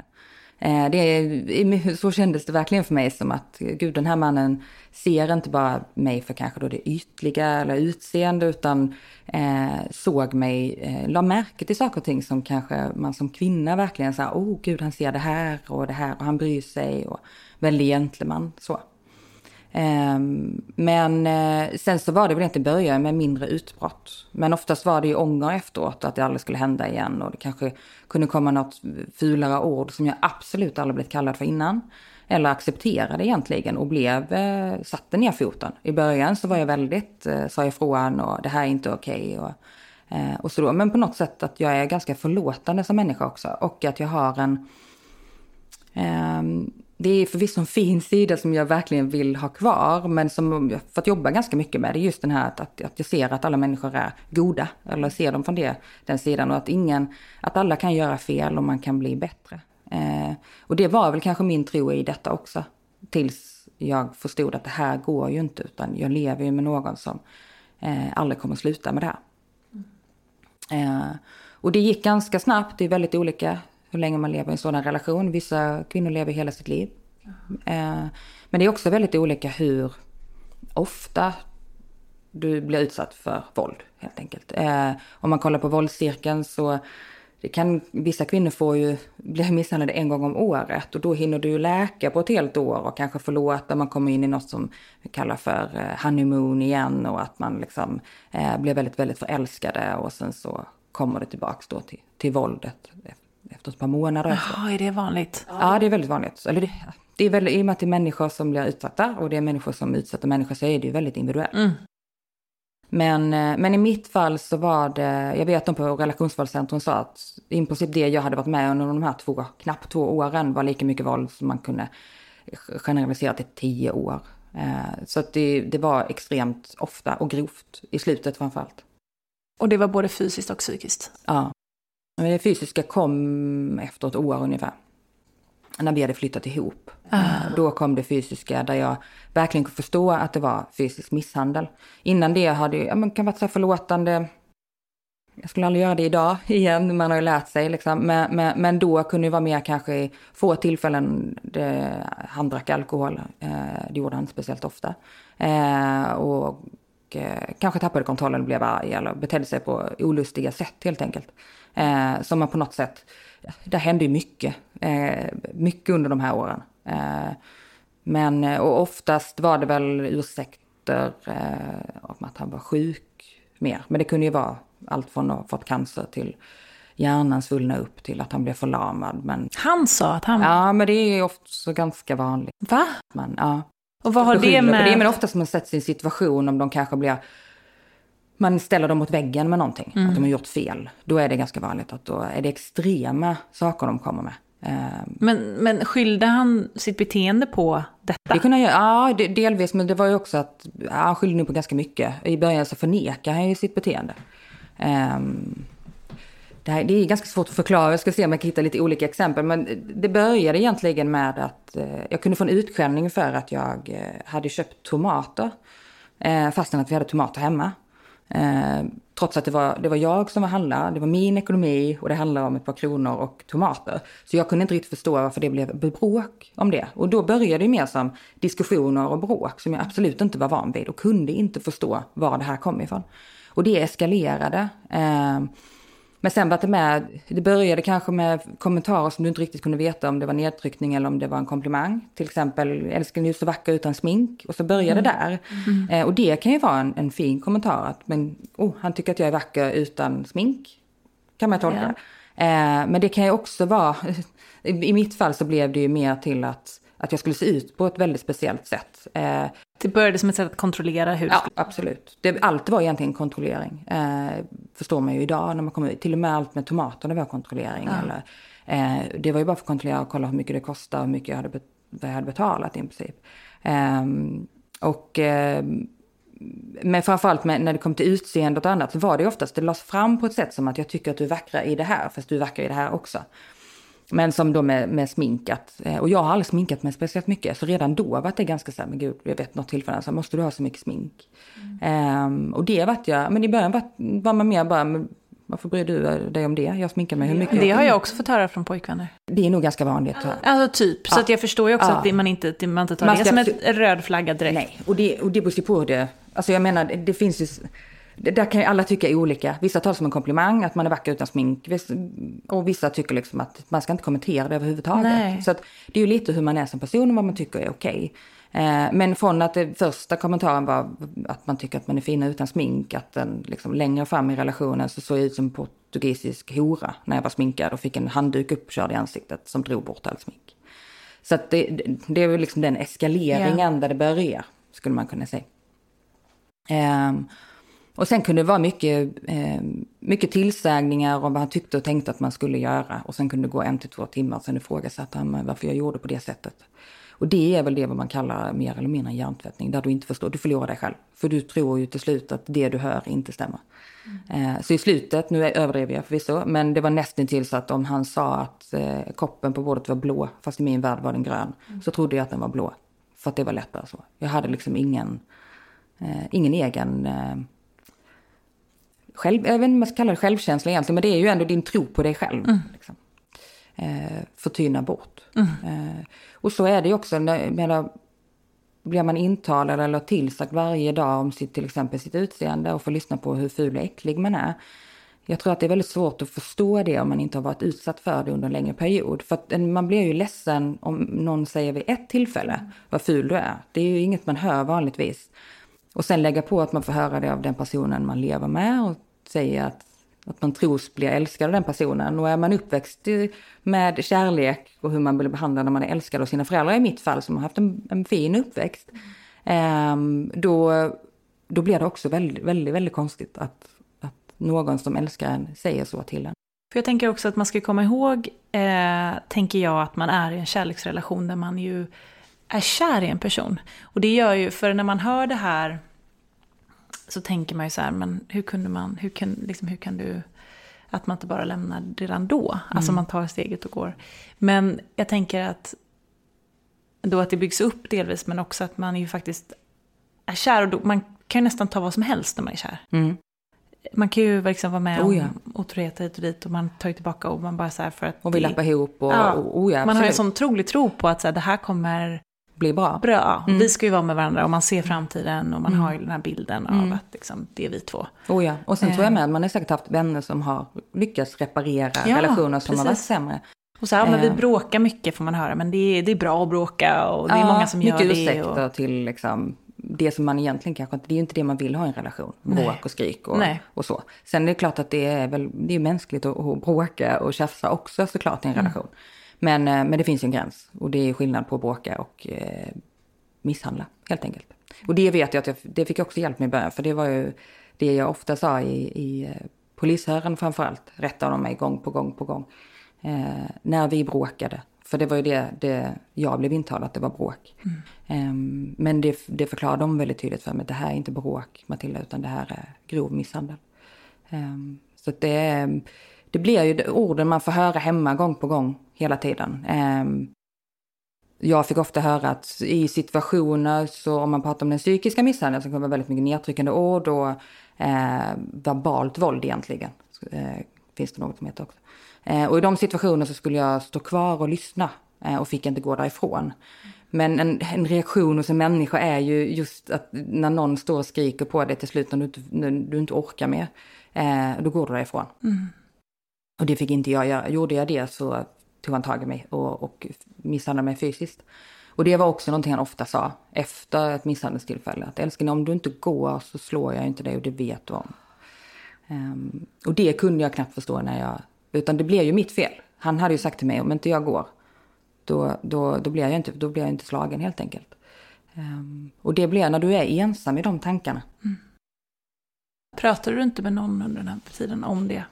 Speaker 5: Så kändes det verkligen för mig, som att gud, den här mannen ser inte bara mig för kanske då det ytliga eller utseende, utan såg mig, la märke till saker och ting som kanske man som kvinna verkligen sa, gud, han ser det här och han bryr sig, och väldigt gentleman så. Men sen så var det väl inte börja med mindre utbrott. Men oftast var det ju ånger efteråt att det aldrig skulle hända igen. Och det kanske kunde komma något fulare ord som jag absolut aldrig blivit kallad för innan. Eller accepterade egentligen och satte ner foten. I början så var jag väldigt, sa ifrån och det här är inte okej. Och så då. Men på något sätt att jag är ganska förlåtande som människa också. Och att jag har det är förvisso en fin sida som jag verkligen vill ha kvar, men som jag fått jobba ganska mycket med. Det är just den här att jag ser att alla människor är goda, eller ser dem från den sidan, och att alla kan göra fel och man kan bli bättre. Och det var väl kanske min tro i detta också, tills jag förstod att det här går ju inte, utan jag lever ju med någon som aldrig kommer sluta med det här. Och det gick ganska snabbt, det är väldigt olika hur länge man lever i en sådan relation. Vissa kvinnor lever hela sitt liv. Men det är också väldigt olika hur ofta du blir utsatt för våld, helt enkelt. Om man kollar på våldscirkeln så vissa kvinnor blir misshandlade en gång om året. Och då hinner du läka på ett helt år och kanske förlåta. Man kommer in i något som vi kallar för honeymoon igen. Och att man liksom blir väldigt, väldigt förälskade. Och sen så kommer det tillbaka då till våldet efter ett par månader.
Speaker 6: Ja, är det vanligt?
Speaker 5: Ja, det är väldigt vanligt. Eller det är väldigt, i och med att det är människor som blir utsatta och det är människor som utsätter människor, så är det ju väldigt individuellt. Men i mitt fall så var det, jag vet de på relationsvåldscentrum sa att i princip det jag hade varit med under de här knappt 2 åren var lika mycket våld som man kunde generalisera till 10 år. Så att det var extremt ofta och grovt i slutet framförallt.
Speaker 6: Och det var både fysiskt och psykiskt?
Speaker 5: Ja. Men det fysiska kom efter ett år ungefär. När vi hade flyttat ihop. Då kom det fysiska där jag verkligen kunde förstå att det var fysisk misshandel. Innan det hade jag kan vara så förlåtande. Jag skulle aldrig göra det idag igen. Man har ju lärt sig liksom. Men då kunde det vara mer kanske få tillfällen där han drack alkohol. Det gjorde han speciellt ofta. Och kanske tappade kontrollen och blev arg eller betedde sig på olustiga sätt helt enkelt. Som man på något sätt, det hände ju mycket under de här åren. Och oftast var det väl ursäkter om att han var sjuk mer. Men det kunde ju vara allt från att ha fått cancer till hjärnan svullna upp till att han blev förlamad. Men
Speaker 6: han sa att han...
Speaker 5: Ja, men det är ofta så ganska vanligt.
Speaker 6: Va?
Speaker 5: Ja.
Speaker 6: Och vad har det med...
Speaker 5: Det, men oftast man sett sin situation om de kanske blir... Man ställer dem mot väggen med någonting. Att de har gjort fel. Då är det ganska vanligt att då är det extrema saker de kommer med.
Speaker 6: Men skyllde han sitt beteende på detta?
Speaker 5: Det kunde jag göra. Ja, delvis. Men det var ju också att han skyllde nu på ganska mycket. I början så förnekar han ju sitt beteende. Det är ganska svårt att förklara. Jag ska se om jag kan hitta lite olika exempel. Men det började egentligen med att jag kunde få en utskällning för att jag hade köpt tomater. Fastän att vi hade tomater hemma. Trots att det var jag som var handlare, det var min ekonomi och det handlade om ett par kronor och tomater. Så jag kunde inte riktigt förstå varför det blev bråk om det. Och då började det mer som diskussioner och bråk som jag absolut inte var van vid och kunde inte förstå var det här kom ifrån. Och det eskalerade. Men sen var det började kanske med kommentarer som du inte riktigt kunde veta om det var nedtryckning eller om det var en komplimang. Till exempel, älskar ni så vacker utan smink? Och så började det där. Och det kan ju vara en fin kommentar. Att, han tycker att jag är vacker utan smink. Kan man tolka. Men det kan ju också vara, i mitt fall så blev det ju mer till att jag skulle se ut på ett väldigt speciellt sätt.
Speaker 6: Det började som ett sätt att kontrollera hur.
Speaker 5: Ja, absolut. Allt var egentligen kontrollering. Förstår man ju idag när man kommer ut. Till och med allt med tomaterna var kontrollering. Ja. Eller, det var ju bara för att kontrollera och kolla hur mycket det kostade och hur mycket jag hade betalat i princip. Men framförallt när det kom till utseende och annat så var det oftast, det lades fram på ett sätt som att jag tycker att du är vackra i det här, fast du är vackra i det här också. Men som då med sminkat. Och jag har aldrig sminkat mig speciellt mycket. Så redan då var det ganska så här, men gud, jag vet något tillfälle så måste du ha så mycket smink. Och det men i början var man mer bara, men varför bryr du dig om det? Jag sminkar mig hur mycket.
Speaker 6: Det har jag också fått höra från pojkvänner.
Speaker 5: Det är nog ganska vanligt.
Speaker 6: Alltså typ, så att jag förstår ju också att man inte tar det som en röd flagga direkt.
Speaker 5: Nej, och det beror ju på det. Alltså jag menar, det finns ju... Där kan ju alla tycka olika. Vissa tar det som en komplimang att man är vacker utan smink. Och vissa tycker liksom att man ska inte kommentera det överhuvudtaget. Nej. Så att det är ju lite hur man är som person och vad man tycker är okej. Men från att det första kommentaren var att man tycker att man är fin utan smink. Att den liksom längre fram i relationen så såg jag ut som en portugisisk hora när jag var sminkad. Och fick en handduk uppkörd i ansiktet som drog bort all smink. Så att det är väl liksom den eskaleringen där det börjar, skulle man kunna säga. Och sen kunde det vara mycket tillsägningar om vad han tyckte och tänkte att man skulle göra. Och sen kunde det gå 1 till 2 timmar sen ifrågasatte han varför jag gjorde på det sättet. Och det är väl det vad man kallar mer eller mindre hjärntvättning. Där du inte förstår, du förlorar dig själv. För du tror ju till slut att det du hör inte stämmer. Så i slutet, nu överdrev jag förvisso, men det var nästan till så att om han sa att koppen på bordet var blå, fast i min värld var den grön, så trodde jag att den var blå. För att det var lättare så. Jag hade liksom ingen egen... jag vet inte om man ska kalla det självkänsla egentligen, men det är ju ändå din tro på dig själv. Liksom. Förtyna bort. Och så är det ju också, blir man intalad eller tillsagt varje dag om till exempel sitt utseende och får lyssna på hur ful och äcklig man är. Jag tror att det är väldigt svårt att förstå det om man inte har varit utsatt för det under en längre period. För att man blir ju ledsen om någon säger vid ett tillfälle vad ful du är. Det är ju inget man hör vanligtvis. Och sen lägga på att man får höra det av den personen man lever med och säga att man tros bli älskad av den personen. Och är man uppväxt med kärlek och hur man blir behandlad när man är älskad av sina föräldrar, i mitt fall som har haft en fin uppväxt, då blir det också väldigt, väldigt, väldigt konstigt att någon som älskar en säger så till en.
Speaker 6: För jag tänker också att man ska komma ihåg, tänker jag, att man är i en kärleksrelation där man ju är kär i en person. Och det gör ju, för när man hör det här så tänker man ju så här, men hur kan du, att man inte bara lämnar redan då, alltså man tar steget och går. Men jag tänker att då att det byggs upp delvis, men också att man ju faktiskt är kär, och då, man kan ju nästan ta vad som helst när man är kär. Man kan ju liksom vara med om otrohet hit och dit, och man tar ju tillbaka och man bara så här för att...
Speaker 5: Och vill lappa ihop och
Speaker 6: man har ju en sån trolig tro på att så här, det här kommer...
Speaker 5: bli bra.
Speaker 6: Vi ska ju vara med varandra och man ser framtiden och man har ju den här bilden av att liksom, det är vi två.
Speaker 5: Och sen tror jag med att man har säkert haft vänner som har lyckats reparera relationer som har varit sämre.
Speaker 6: Och så här, men vi bråkar mycket får man höra, men det är bra att bråka och det är många som gör det.
Speaker 5: Mycket ursäkter till liksom, det som man egentligen kanske inte, det är ju inte det man vill ha i en relation. Bråk och skrik och så. Sen är det klart att det är mänskligt att bråka och tjafsa också såklart i en relation. Men det finns en gräns, och det är skillnad på att bråka och misshandla helt enkelt. Och det vet jag att det fick jag också hjälp med i början, för det var ju det jag ofta sa i polishören framförallt, rättade de mig gång på gång när vi bråkade. För det var ju det jag blev intalat, det var bråk. Men det förklarade de väldigt tydligt för mig, det här är inte bråk, Matilda, utan det här är grov misshandel. Så att det blir ju orden man får höra hemma gång på gång hela tiden. Jag fick ofta höra att i situationer, så om man pratar om den psykiska misshandeln, så kan det vara väldigt mycket nedtryckande ord och verbalt våld egentligen. Finns det något som heter också. Och i de situationer så skulle jag stå kvar och lyssna och fick inte gå därifrån. Men en reaktion hos en människa är ju just att när någon står och skriker på dig till slut när du inte orkar mer, då går du därifrån. Och det fick inte jag göra. Gjorde jag det så tog han tag i mig och misshandlade mig fysiskt. Och det var också någonting han ofta sa efter ett misshandelstillfälle. Att älskling, om du inte går så slår jag inte dig och det vet du om. Och det kunde jag knappt förstå utan det blev ju mitt fel. Han hade ju sagt till mig, om inte jag går då blir jag inte slagen helt enkelt. Och det blir när du är ensam i de tankarna.
Speaker 6: Mm. Pratade du inte med någon under den här tiden om det?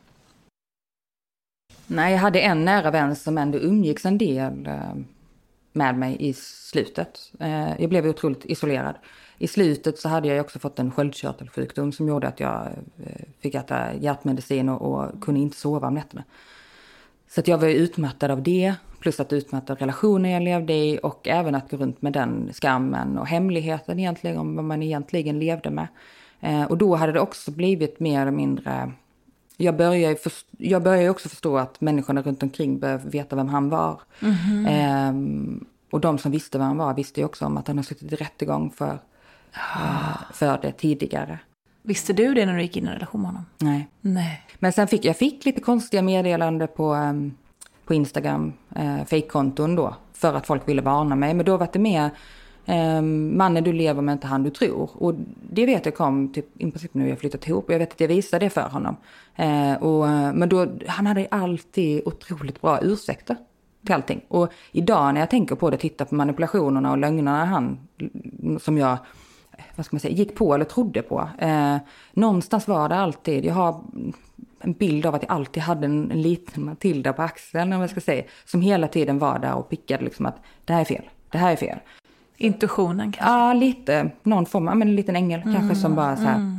Speaker 5: Nej, jag hade en nära vän som ändå umgicks en del med mig i slutet. Jag blev otroligt isolerad. I slutet så hade jag också fått en sköldkörtelsjukdom som gjorde att jag fick äta hjärtmedicin och kunde inte sova om nätterna. Så att jag var utmattad av det, plus att utmattad relationer jag levde i och även att gå runt med den skammen och hemligheten egentligen om vad man egentligen levde med. Och då hade det också blivit mer eller mindre... Jag började ju också förstå att människorna runt omkring behöver veta vem han var. Mm-hmm. Och de som visste vem han var visste ju också om att han har suttit i rättegång för det tidigare.
Speaker 6: Visste du det när du gick in i relation med honom?
Speaker 5: Nej. Men sen fick jag lite konstiga meddelanden på Instagram, fake-konton då, för att folk ville varna mig. Men då var det mer mannen du lever med, inte han du tror. Och det vet jag kom typ i princip nu jag flyttat ihop. Och jag vet att jag visade det för honom. Men då, han hade alltid otroligt bra ursäkter till allting. Och idag när jag tänker på det, tittar på manipulationerna och lögnerna som jag gick på eller trodde på. Någonstans var det alltid, jag har en bild av att jag alltid hade en liten Matilda på axeln, om jag ska säga, som hela tiden var där och pickade liksom att det här är fel.
Speaker 6: Intuitionen kanske?
Speaker 5: Ja, lite. Någon form av, en liten ängel kanske som bara så här.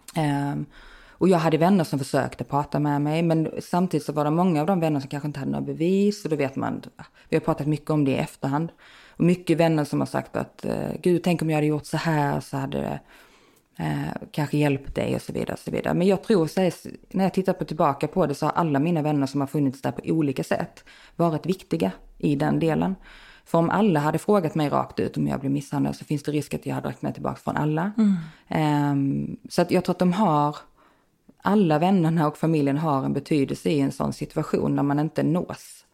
Speaker 5: Och jag hade vänner som försökte prata med mig, men samtidigt så var det många av de vänner som kanske inte hade några bevis, och då vet man, vi har pratat mycket om det i efterhand. Och mycket vänner som har sagt att gud, tänk om jag hade gjort så här så hade det kanske hjälpt dig och så vidare och så vidare. Men jag tror, när jag tittar tillbaka på det, så har alla mina vänner som har funnits där på olika sätt varit viktiga i den delen. För om alla hade frågat mig rakt ut om jag blev misshandlad, så finns det risk att jag hade räckt mig tillbaka från alla. Så att jag tror att alla vännerna och familjen har en betydelse i en sån situation när man inte nås.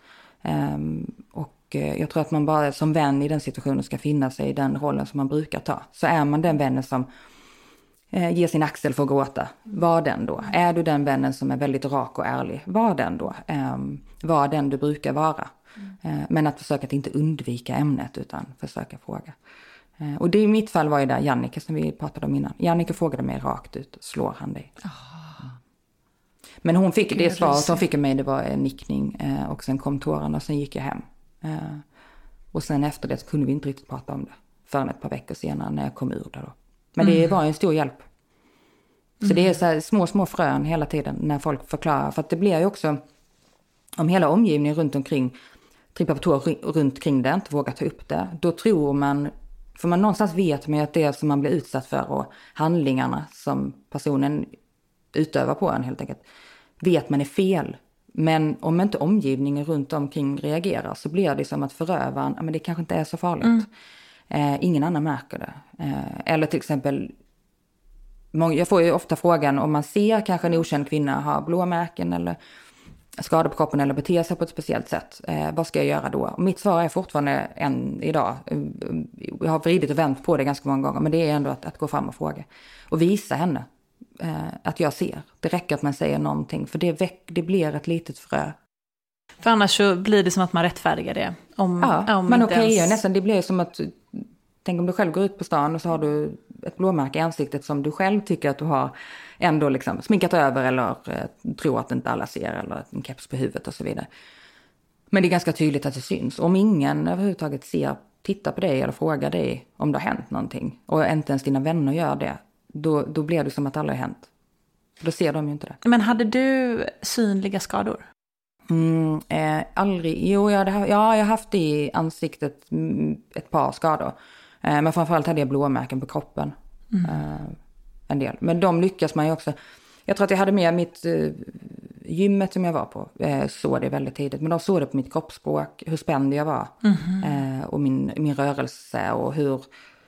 Speaker 5: Och jag tror att man bara som vän i den situationen ska finna sig i den rollen som man brukar ta. Så är man den vännen som ger sin axel för att gråta, var den då. Är du den vännen som är väldigt rak och ärlig, var den då. Var den du brukar vara. Men att försöka att inte undvika ämnet utan försöka fråga. Och det i mitt fall var ju där Jannike som vi pratade om innan. Jannike frågade mig rakt ut, slår han dig? Men hon fick det svaret hon fick av mig, det var en nickning och sen kom tårarna och sen gick jag hem. Och sen efter det så kunde vi inte riktigt prata om det förrän ett par veckor senare när jag kom ur det då. Men det var en stor hjälp. Så det är så här små frön hela tiden när folk förklarar. För att det blir ju också, om hela omgivningen runt omkring trippar på tår runt kring det, inte vågar ta upp det. Då tror man, för man någonstans vet man att det som man blir utsatt för och handlingarna som personen utövar på en helt enkelt, vet man är fel. Men om inte omgivningen runt omkring reagerar så blir det som att förövaren, men det kanske inte är så farligt. Ingen annan märker det. Eller till exempel, jag får ju ofta frågan om man ser kanske en okänd kvinna ha blåmärken eller skador på kroppen eller bete sig på ett speciellt sätt. Vad ska jag göra då? Och mitt svar är fortfarande än idag. Jag har vridit och vänt på det ganska många gånger, men det är ändå att gå fram och fråga. Och visa henne att jag ser. Det räcker att man säger någonting, för det blir ett litet frö.
Speaker 6: För annars så blir det som att man rättfärdigar det.
Speaker 5: Men okej, nästan det blir som att, tänk om du själv går ut på stan och så har du ett blåmärke i ansiktet som du själv tycker att du har ändå liksom sminkat över eller tror att inte alla ser, eller en keps på huvudet och så vidare. Men det är ganska tydligt att det syns. Om ingen överhuvudtaget tittar på dig eller frågar dig om det har hänt någonting, och inte ens dina vänner gör det, då blir det som att alla har hänt. Då ser de ju inte det.
Speaker 6: Men hade du synliga skador?
Speaker 5: Aldrig. Jo, jag har haft i ansiktet ett par skador. Men framförallt hade jag blåmärken på kroppen. En del. Men de lyckas man ju också. Jag tror att jag hade med mitt gymmet som jag var på. Såg det väldigt tidigt. Men de såg det på mitt kroppsspråk. Hur spänd jag var. Och min rörelse. Och hur...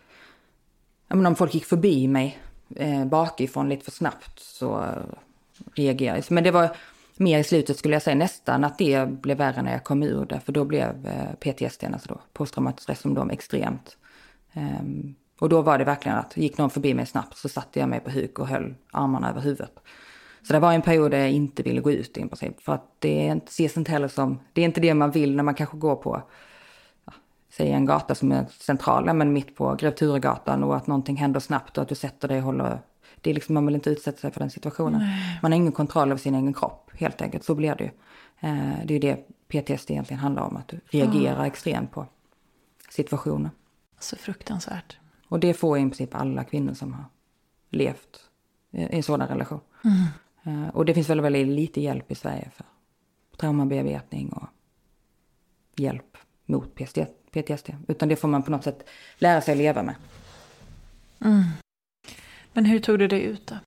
Speaker 5: om folk gick förbi mig bakifrån lite för snabbt så reagerade jag. Men det var... mer i slutet skulle jag säga nästan att det blev värre när jag kom ur det. För då blev PTSD, alltså då, posttraumatiskt stressyndrom, extremt. Och då var det verkligen att gick någon förbi mig snabbt så satte jag mig på huk och höll armarna över huvudet. Så det var en period där jag inte ville gå ut i princip. För att det ses inte heller som, det är inte det man vill när man kanske går på, säg en gata som är central, men mitt på Grev Turegatan och att någonting händer snabbt och att du sätter dig och håller. Det är liksom, man vill inte utsätta sig för den situationen. Nej. Man har ingen kontroll över sin egen kropp, helt enkelt. Så blir det ju. Det är ju det PTSD egentligen handlar om, att du reagerar extremt på situationer.
Speaker 6: Så fruktansvärt.
Speaker 5: Och det får i princip alla kvinnor som har levt i en sådan relation. Och det finns väldigt lite hjälp i Sverige för traumabearbetning och hjälp mot PTSD. Utan det får man på något sätt lära sig att leva med.
Speaker 6: Men hur tog du dig ut då?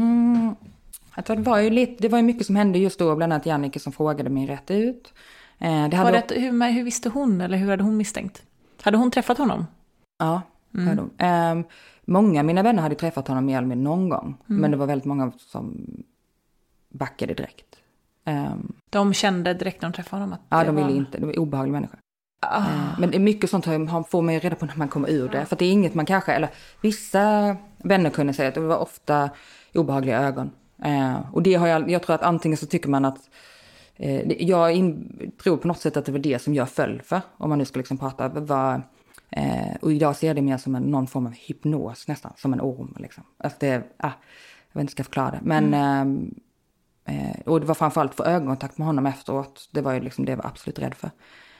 Speaker 5: Jag tror det var ju mycket som hände just då, bland annat Jannike som frågade mig rätt ut.
Speaker 6: Hur visste hon, eller hur hade hon misstänkt? Hade hon träffat honom?
Speaker 5: Ja, hade hon. Många av mina vänner hade träffat honom mer eller mindre någon gång. Men det var väldigt många som backade direkt.
Speaker 6: De kände direkt när de träffade honom att
Speaker 5: de ville inte, det var obehagliga människor. Men det är mycket sånt som får mig reda på när man kommer ur det. För det är inget man kanske, eller vissa vänner kunde säga att det var ofta obehagliga ögon. Och det har jag tror att antingen så tycker man att jag tror på något sätt att det var det som jag föll för. Om man nu ska liksom prata och idag ser jag det mer som någon form av hypnos nästan, som en orm liksom. Alltså det, jag vet inte ska jag förklara det. Men och det var framförallt för ögonkontakt med honom efteråt. Det var ju liksom det jag var absolut rädd för.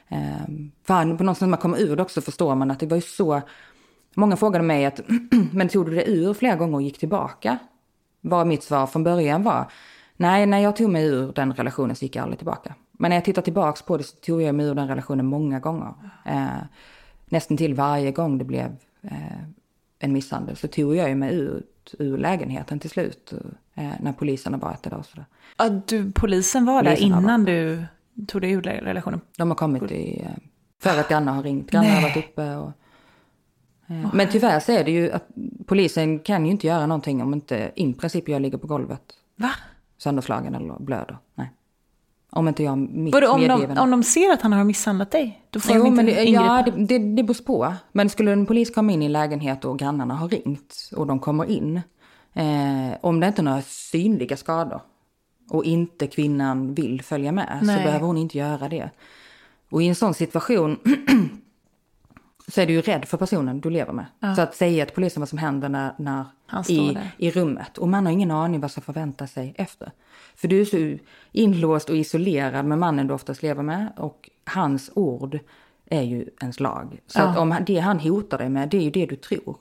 Speaker 5: För på något sätt när man kommer ur det också förstår man att det var ju så. Många frågade mig att men tog du det ur flera gånger och gick tillbaka? Vad mitt svar från början var: nej, när jag tog mig ur den relationen så gick jag aldrig tillbaka. Men när jag tittar tillbaks på det så tog jag mig ur den relationen många gånger. Nästan till varje gång det blev en misshandel så tog jag mig ur lägenheten till slut. När polisen var där och sådär.
Speaker 6: Polisen var där innan du tog dig ur relationen?
Speaker 5: De har kommit för att grannar har ringt. Grannar har varit uppe. Men tyvärr så är det ju att polisen kan ju inte göra någonting om inte i princip jag ligger på golvet.
Speaker 6: Va?
Speaker 5: Sönderslagen eller blöder. Nej. Om inte jag medgivande.
Speaker 6: Om de ser att han har misshandlat dig? Då får de inte ingripa.
Speaker 5: Det beror på. Men skulle en polis komma in i en lägenhet och grannarna har ringt och de kommer in. Om det inte är några synliga skador och inte kvinnan vill följa med så behöver hon inte göra det. Och i en sån situation så är du ju rädd för personen du lever med. Ja. Så att säga till polisen vad som händer när han står i rummet. Och man har ingen aning vad som förväntar sig efter. För du är så inlåst och isolerad med mannen du oftast lever med. Och hans ord är ju ens lag. Så att om det han hotar dig med, det är ju det du tror.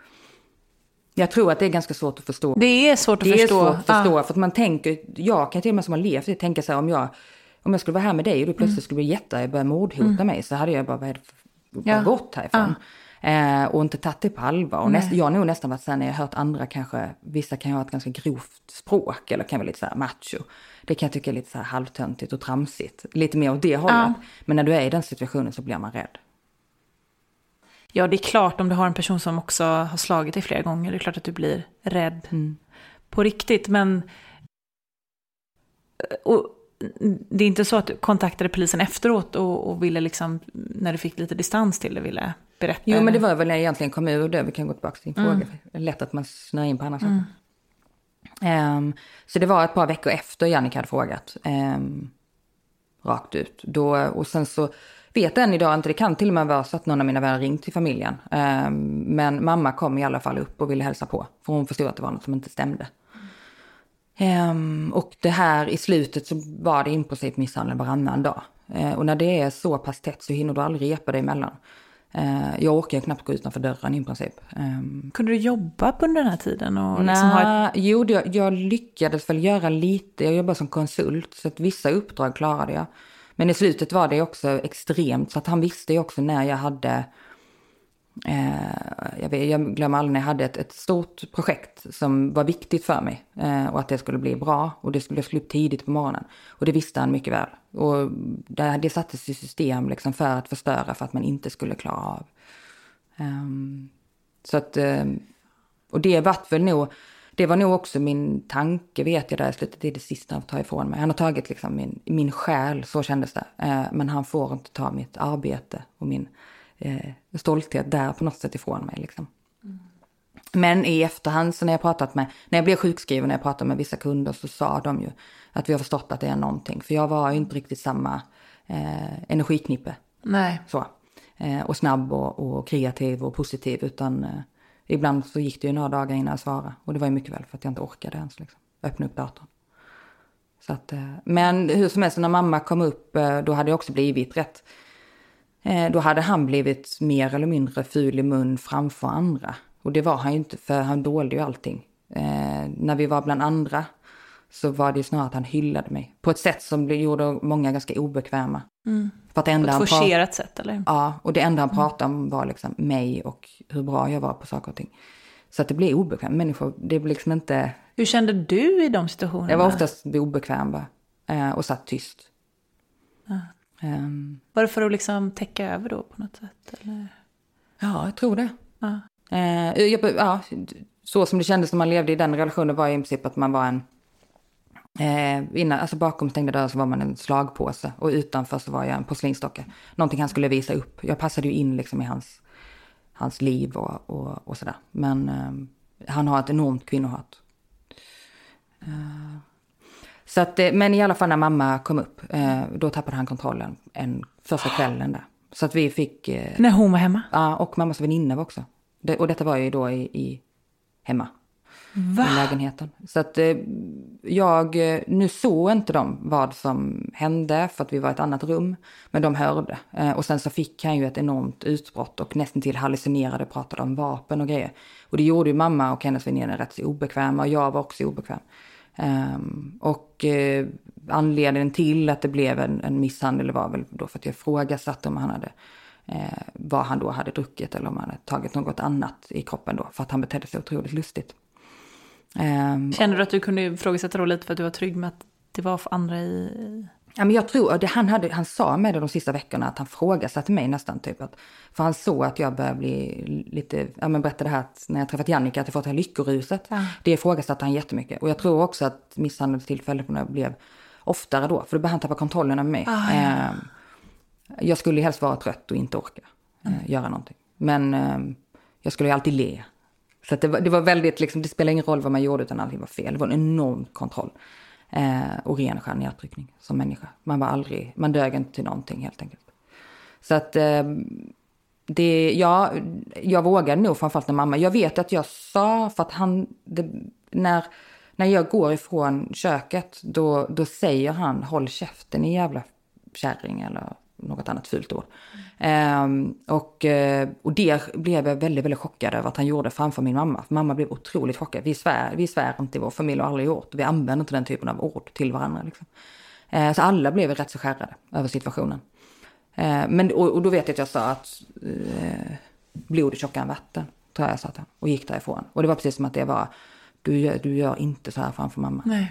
Speaker 5: Jag tror att det är ganska svårt att förstå.
Speaker 6: Det är svårt att förstå.
Speaker 5: Det är svårt att förstå för att man tänker, jag kan till och med som har levt, tänka så här, om jag skulle vara här med dig och du plötsligt skulle bli börja mordhota mig så hade jag bara gått härifrån. Och inte tagit det på allvar. Och jag har nog nästan varit så här när jag har hört andra kanske, vissa kan ju ha ett ganska grovt språk eller kan vara lite så här macho. Det kan jag tycka är lite så här halvtöntigt och tramsigt. Lite mer åt det hållet. Men när du är i den situationen så blir man rädd.
Speaker 6: Ja, det är klart om du har en person som också har slagit dig flera gånger. Det är klart att du blir rädd på riktigt. Men det är inte så att du kontaktade polisen efteråt och ville liksom, när du fick lite distans till det, ville berätta?
Speaker 5: Jo, men det var väl när jag egentligen kom ur det. Vi kan gå tillbaka till din fråga. Det är lätt att man snör in på annat sätt. Så det var ett par veckor efter Jannike hade frågat. Rakt ut. Och sen så vet jag än idag inte, det kan till och med vara så att någon av mina vänner ringt till familjen. Men mamma kom i alla fall upp och ville hälsa på. För hon förstod att det var något som inte stämde. Och det här i slutet så var det i princip misshandel varannan dag. Och när det är så pass tätt så hinner du aldrig repa dig emellan. Jag orkar knappt gå utanför dörren i princip.
Speaker 6: Kunde du jobba på den här tiden? Och liksom
Speaker 5: Jo, jag lyckades väl göra lite. Jag jobbade som konsult så att vissa uppdrag klarade jag. Men i slutet var det också extremt. Så att han visste ju också när jag hade... jag glömmer aldrig när jag hade ett stort projekt som var viktigt för mig. Och att det skulle bli bra. Och det skulle upp tidigt på morgonen. Och det visste han mycket väl. Och det sattes i system liksom för att förstöra. För att man inte skulle klara av. Så att... Och det vart väl nog... det var nog också min tanke, vet jag där i slutet, det är det sista han får ta ifrån mig. Han har tagit liksom min själ, så kändes det. Men han får inte ta mitt arbete och min stolthet där på något sätt ifrån mig liksom. Men i efterhand så när jag blev sjukskriven, när jag pratade med vissa kunder, så sa de ju att vi har förstått att det är någonting. För jag var ju inte riktigt samma energiknippe.
Speaker 6: Nej.
Speaker 5: Så. Och snabb och kreativ och positiv, utan ibland så gick det ju några dagar innan jag svarade. Och det var ju mycket väl för att jag inte orkade ens liksom öppna upp datorn. Så att, men hur som helst, när mamma kom upp, då hade jag också blivit rätt. Då hade han blivit mer eller mindre ful i mun framför andra. Och det var han ju inte, för han dolde ju allting. När vi var bland andra så var det snarare att han hyllade mig. På ett sätt som gjorde många ganska obekväma. För att
Speaker 6: På ett forcerat sätt, eller?
Speaker 5: Ja, och det enda han pratade om var liksom mig och hur bra jag var på saker och ting. Så att det blev obekvämt. Människor, det blev liksom inte...
Speaker 6: Hur kände du i de situationerna?
Speaker 5: Jag var oftast obekväm bara, och satt tyst.
Speaker 6: Var det för att liksom täcka över då på något sätt? Eller?
Speaker 5: Ja, jag tror det.
Speaker 6: Ja.
Speaker 5: Så som det kändes när man levde i den relationen var i princip att man var en... alltså bakom stängda dörrar så var man en slagpåse, och utanför så var jag en porslinsdocka. Någonting han skulle visa upp. Jag passade ju in liksom i hans liv och sådär. Men han har ett enormt kvinnohat. Så att, men i alla fall när mamma kom upp, då tappade han kontrollen första kvällen där. Så att vi fick...
Speaker 6: När hon var hemma?
Speaker 5: Ja, och mammas väninna var också. Och detta var ju då i hemma.
Speaker 6: Va?
Speaker 5: I lägenheten. Så att nu såg inte de vad som hände, för att vi var i ett annat rum. Men de hörde. Och sen så fick han ju ett enormt utbrott och nästan till hallucinerade, pratade om vapen och grejer. Och det gjorde ju mamma och hennes väninna rätt så obekväma, och jag var också obekväm. Anledningen till att det blev en misshandel var väl då för att jag ifrågasatte om han hade vad han då hade druckit, eller om han hade tagit något annat i kroppen då, för att han betedde sig otroligt lustigt.
Speaker 6: Kände du att du kunde ifrågasätta då lite för att du var trygg med att det var för andra i...
Speaker 5: Ja, men jag tror han sa med det de sista veckorna att han frågasatte mig nästan typ att, för han såg att jag började bli lite, berättade det här att när jag träffat Jannica att jag fått det här lyckoruset. Ja. Det ifrågasatte han jättemycket, och jag tror också att misshandelstillfällena blev oftare då, för då började han tappa kontrollen över mig. Jag skulle helst vara trött och inte orka göra någonting, men jag skulle ju alltid le. Så att det var väldigt liksom, det spelar ingen roll vad man gjorde, utan allting var fel. Det var en enorm kontroll. Och ren stjärnhjärtryckning som människa. Man dög inte till någonting helt enkelt. Så att jag vågade nog framförallt när mamma. Jag vet att jag sa, för att när jag går ifrån köket, då säger han, håll käften i jävla kärring, eller något annat fult ord. Och det blev jag väldigt, väldigt chockad över att han gjorde framför min mamma. För mamma blev otroligt chockad. Vi svär inte i vår familj, och aldrig gjort. Vi använder inte den typen av ord till varandra. Liksom. Så alla blev rätt så skärrade över situationen. Och då vet jag att jag sa att blod är tjockare än vatten, tror jag sa till honom, och gick därifrån. Och det var precis som att det var, du gör inte så här framför mamma.
Speaker 6: Nej.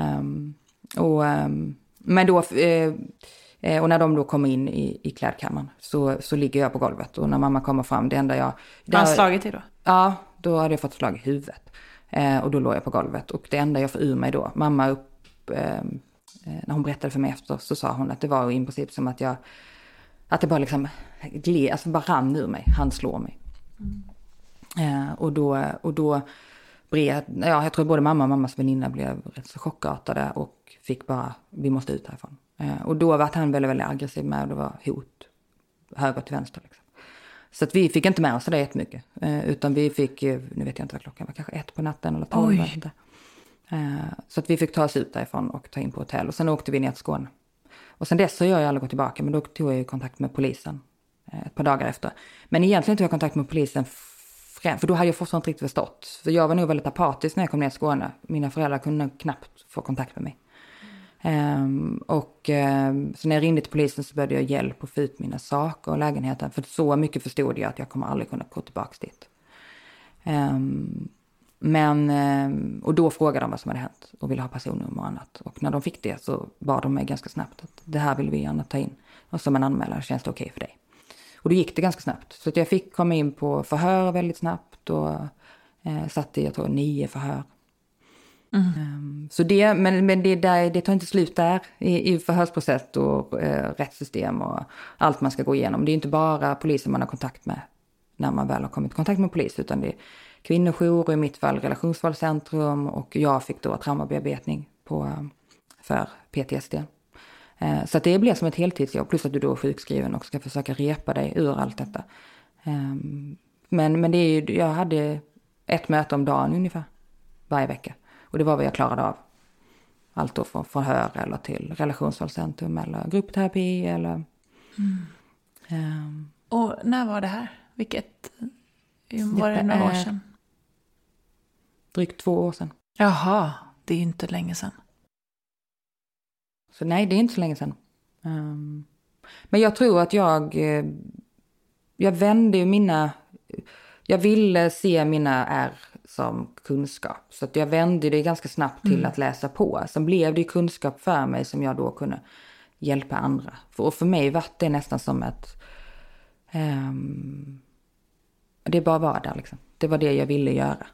Speaker 5: Men då... och när de då kommer in i klädkammaren så ligger jag på golvet. Och när mamma kommer fram, det enda jag...
Speaker 6: Har han slagit dig då?
Speaker 5: Ja, då hade jag fått slag i huvudet. Och då låg jag på golvet. Och det enda jag får ur mig då, mamma när hon berättade för mig efter, så sa hon att det var i princip som att det bara liksom bara rann ur mig. Han slår mig. Och då jag tror både mamma och mammas väninna blev rätt så chockartade och fick bara, vi måste ut härifrån. Och då var han väldigt, väldigt aggressiv med, och det var hot höger till vänster liksom. Så att vi fick inte med oss det jättemycket, utan vi fick, nu vet jag inte vad klockan var, kanske 1 på natten eller 12. Så att vi fick ta oss ut därifrån och ta in på hotell, och sen åkte vi ner till Skåne. Och sen dess så har jag aldrig gått tillbaka, men då tog jag ju kontakt med polisen ett par dagar efter. Men egentligen tog jag kontakt med polisen för då hade jag fortfarande inte riktigt förstått. För jag var nog väldigt apatisk när jag kom ner till Skåne. Mina föräldrar kunde knappt få kontakt med mig. Så när jag ringde till polisen så började jag hjälp att få ut mina saker och lägenheten. För så mycket förstod jag att jag kommer aldrig kunna gå tillbaka dit. Och då frågade de vad som hade hänt och ville ha personnummer och annat. Och när de fick det så bad de mig ganska snabbt att det här vill vi gärna ta in. Och som en anmälan, känns det okej för dig? Och då gick det ganska snabbt. Så att jag fick komma in på förhör väldigt snabbt och satt i, jag tror, 9 förhör. Så det, men det tar inte slut där i förhörsprocess och rättssystem och allt man ska gå igenom. Det är inte bara polisen man har kontakt med när man väl har kommit i kontakt med polis, utan det är kvinnojour och i mitt fall relationsvalscentrum, och jag fick då traumabearbetning för PTSD. Så att det blir som ett heltidsjobb, plus att du då är sjukskriven och ska försöka repa dig ur allt detta. Men det är ju, jag hade ett möte om dagen ungefär varje vecka. Och det var vad jag klarade av. Allt då från förhör eller till relationsvalscentrum eller gruppterapi eller...
Speaker 6: Och när var det här? Var det några år sedan?
Speaker 5: Drygt 2 år sedan.
Speaker 6: Jaha, det är ju inte länge sedan.
Speaker 5: Så nej, det är inte så länge sedan. Men jag tror att jag vände ju jag ville se mina R som kunskap. Så att jag vände det ganska snabbt till att läsa på. Sen blev det ju kunskap för mig som jag då kunde hjälpa andra. Och för mig var det nästan som ett... det bara var där liksom. Det var det jag ville göra.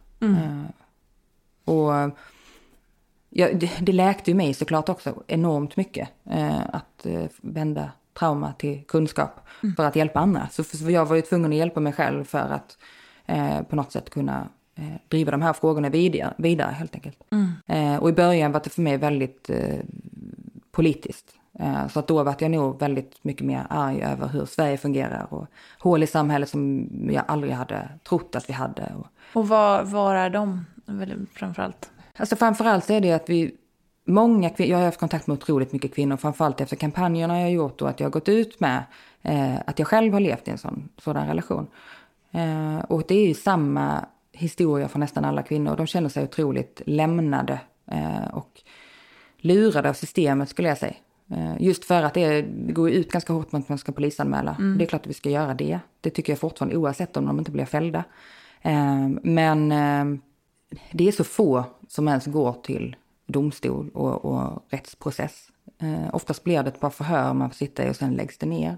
Speaker 5: Och det läkte ju mig såklart också enormt mycket. Att vända trauma till kunskap för att hjälpa andra. Så jag var ju tvungen att hjälpa mig själv för att på något sätt kunna driva de här frågorna vidare helt enkelt. Och i början var det för mig väldigt politiskt. Så att då var jag nog väldigt mycket mer arg över hur Sverige fungerar och hål i samhället som jag aldrig hade trott att vi hade.
Speaker 6: Och var är de framförallt?
Speaker 5: Alltså framförallt är det att jag har haft kontakt med otroligt mycket kvinnor, framförallt efter kampanjerna jag har gjort och att jag har gått ut med att jag själv har levt i en sådan relation. Och det är ju samma historia för nästan alla kvinnor. De känner sig otroligt lämnade och lurade av systemet, skulle jag säga. Just för att det går ut ganska hårt med att man ska polisanmäla. Det är klart att vi ska göra det. Det tycker jag fortfarande, oavsett om de inte blir fällda. Men det är så få som ens går till domstol och rättsprocess. Oftast blir det ett par förhör man får sitta i och sen läggs det ner.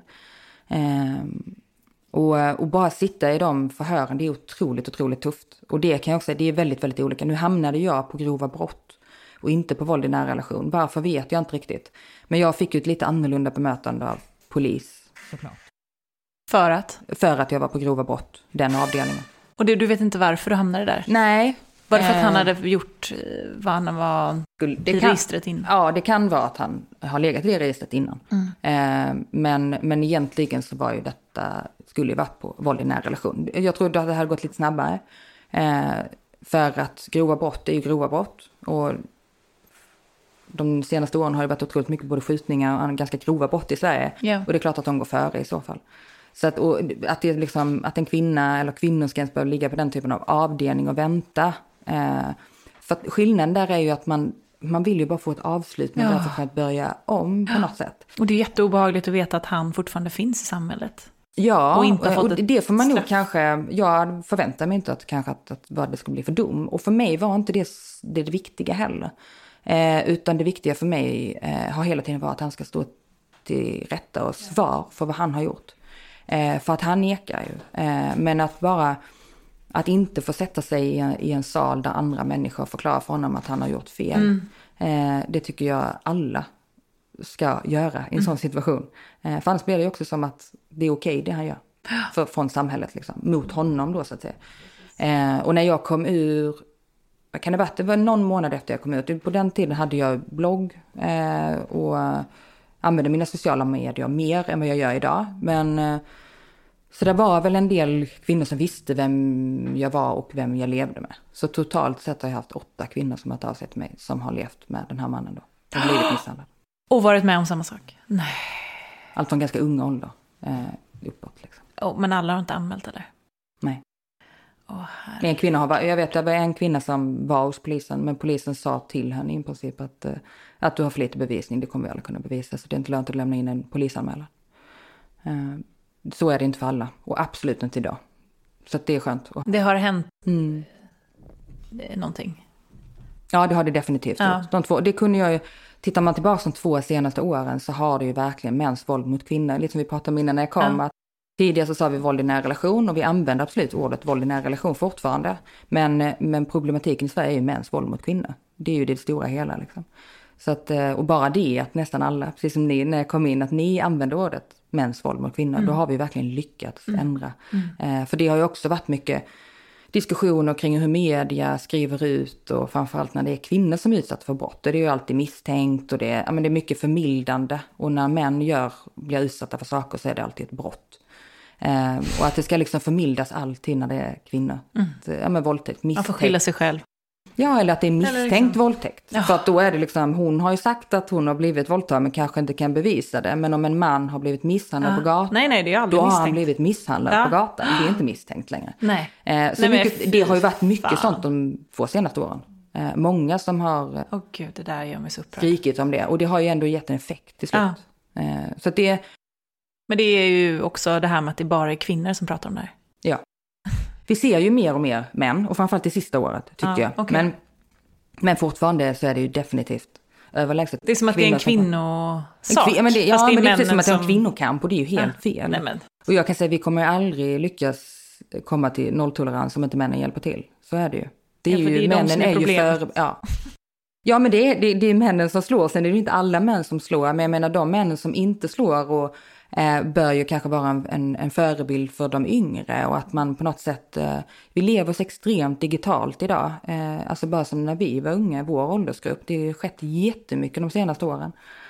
Speaker 5: Och bara sitta i de förhören, det är otroligt tufft. Och det kan jag också säga, det är väldigt, väldigt olika. Nu hamnade jag på grova brott och inte på våld i nära relation. Varför vet jag inte riktigt. Men jag fick ju ett lite annorlunda bemötande av polis. Såklart.
Speaker 6: För att?
Speaker 5: För att jag var på grova brott, den avdelningen.
Speaker 6: Och du vet inte varför du hamnade där?
Speaker 5: Nej.
Speaker 6: Var det för att han hade gjort vad han var i registret innan?
Speaker 5: Ja, det kan vara att han har legat i det registret innan. Men egentligen så var ju detta, skulle ju varit på våld i nära relation. Jag tror att det hade gått lite snabbare. För att grova brott är ju grova brott. Och de senaste åren har det varit otroligt mycket både skjutningar och ganska grova brott i Sverige. Yeah. Och det är klart att de går före i så fall. Så att det liksom, att en kvinna eller kvinnor ska ens behöva ligga på den typen av avdelning och vänta. För att skillnaden där är ju att man vill ju bara få ett avslut med därför för att börja om på något sätt.
Speaker 6: Och det är jätteobehagligt att veta att han fortfarande finns i samhället.
Speaker 5: Ja,
Speaker 6: och inte har fått
Speaker 5: och det får man nog kanske, jag förväntar mig inte att vad det skulle bli för dom. Och för mig var inte det viktiga heller. Utan det viktiga för mig har hela tiden varit att han ska stå till rätta och svar för vad han har gjort. För att han nekar ju. Men att inte få sätta sig i en sal där andra människor förklarar för honom att han har gjort fel. Det tycker jag alla ska göra i en sån situation. För annars blir det också som att det är okej det han gör. Från samhället liksom. Mot honom då så att säga. Och när jag kom ur... Det var någon månad efter jag kom ut. På den tiden hade jag blogg. Och använde mina sociala medier mer än vad jag gör idag. Men... Så det var väl en del kvinnor som visste vem jag var och vem jag levde med. Så totalt sett har jag haft 8 kvinnor som har tagit sig till mig som har levt med den här mannen då. De har blivit misshandlade.
Speaker 6: Och varit med om samma sak? Nej.
Speaker 5: Allt från ganska unga ålder uppåt liksom.
Speaker 6: Men alla har inte anmält eller?
Speaker 5: Nej. En kvinna jag vet det var en kvinna som var hos polisen, men polisen sa till henne i princip att du har för lite bevisning, det kommer vi aldrig kunna bevisa, så det är inte lönt att lämna in en polisanmälan. Så är det inte för alla. Och absolut inte idag. Så att det är skönt.
Speaker 6: Det har hänt någonting?
Speaker 5: Ja, det har det definitivt. Ja. Det kunde jag ju... Tittar man tillbaka de 2 senaste åren så har det ju verkligen mäns våld mot kvinnor. Lite som vi pratade om innan när jag kom. Tidigare så sa vi våld i nära relation och vi använder absolut ordet våld i nära relation fortfarande. Men problematiken i Sverige är ju mäns våld mot kvinnor. Det är ju det stora hela liksom. Så att, och bara det att nästan alla, precis som ni när jag kom in, att ni använder ordet mäns våld mot kvinnor, då har vi verkligen lyckats ändra. För det har ju också varit mycket diskussioner kring hur media skriver ut och framförallt när det är kvinnor som är utsatt för brott. Det är ju alltid misstänkt och det är mycket förmildrande. Och när män blir utsatta för saker så är det alltid ett brott. Och att det ska liksom förmildas alltid när det är kvinnor. Våldtäkt, misstänkt.
Speaker 6: Man får skylla sig själv.
Speaker 5: Ja, eller att det är misstänkt liksom våldtäkt.
Speaker 6: Ja.
Speaker 5: För att då är det liksom, hon har ju sagt att hon har blivit våldtagen men kanske inte kan bevisa det. Men om en man har blivit misshandlad på gatan,
Speaker 6: nej, det är aldrig
Speaker 5: då
Speaker 6: misstänkt.
Speaker 5: har han blivit misshandlad på gatan. Det är inte misstänkt längre.
Speaker 6: Nej.
Speaker 5: Det har ju varit mycket sånt de 2 senaste åren. Många som har
Speaker 6: Gud, det där gör mig så upprörd.
Speaker 5: skrikit om det. Och det har ju ändå gett en effekt till slut. Så att det...
Speaker 6: Men det är ju också det här med att det bara är kvinnor som pratar om det här.
Speaker 5: Ja. Vi ser ju mer och mer män, och framförallt det sista året tycker jag.
Speaker 6: Okay.
Speaker 5: Men fortfarande så är det ju definitivt överlägset.
Speaker 6: Det är som att det är en kvinnosak.
Speaker 5: Men det är precis som att det är en
Speaker 6: som...
Speaker 5: kvinnokamp och det är ju helt fel.
Speaker 6: Nej, men.
Speaker 5: Och jag kan säga att vi kommer aldrig lyckas komma till nolltolerans om inte männen hjälper till. Så är det ju. Det är ju männen är ju för... Ja, men det är männen som slår. Sen är det ju inte alla män som slår. Men jag menar de männen som inte slår och bör ju kanske vara en förebild för de yngre. Och att man på något sätt... vi lever så extremt digitalt idag. Alltså bara som när vi var unga, vår åldersgrupp. Det har skett jättemycket de senaste åren.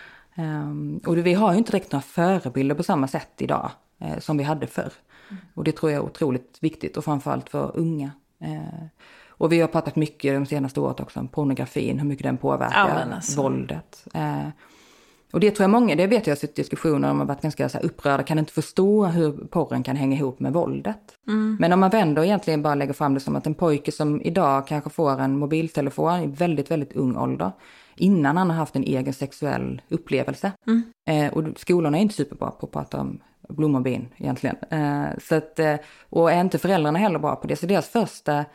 Speaker 5: Och vi har ju inte direkt några förebilder på samma sätt idag som vi hade förr. Och det tror jag är otroligt viktigt och framförallt för unga. Och vi har pratat mycket de senaste året också om pornografin, hur mycket den påverkar våldet. Och det tror jag många, det vet jag sett diskussioner om, har varit ganska så här upprörda, kan inte förstå hur porren kan hänga ihop med våldet. Men om man vänder och egentligen bara lägger fram det som att en pojke som idag kanske får en mobiltelefon i väldigt, väldigt ung ålder, innan han har haft en egen sexuell upplevelse. Och skolorna är inte superbra på att prata om blommor och bin egentligen. Så att, och är inte föräldrarna heller bra på det. Så deras första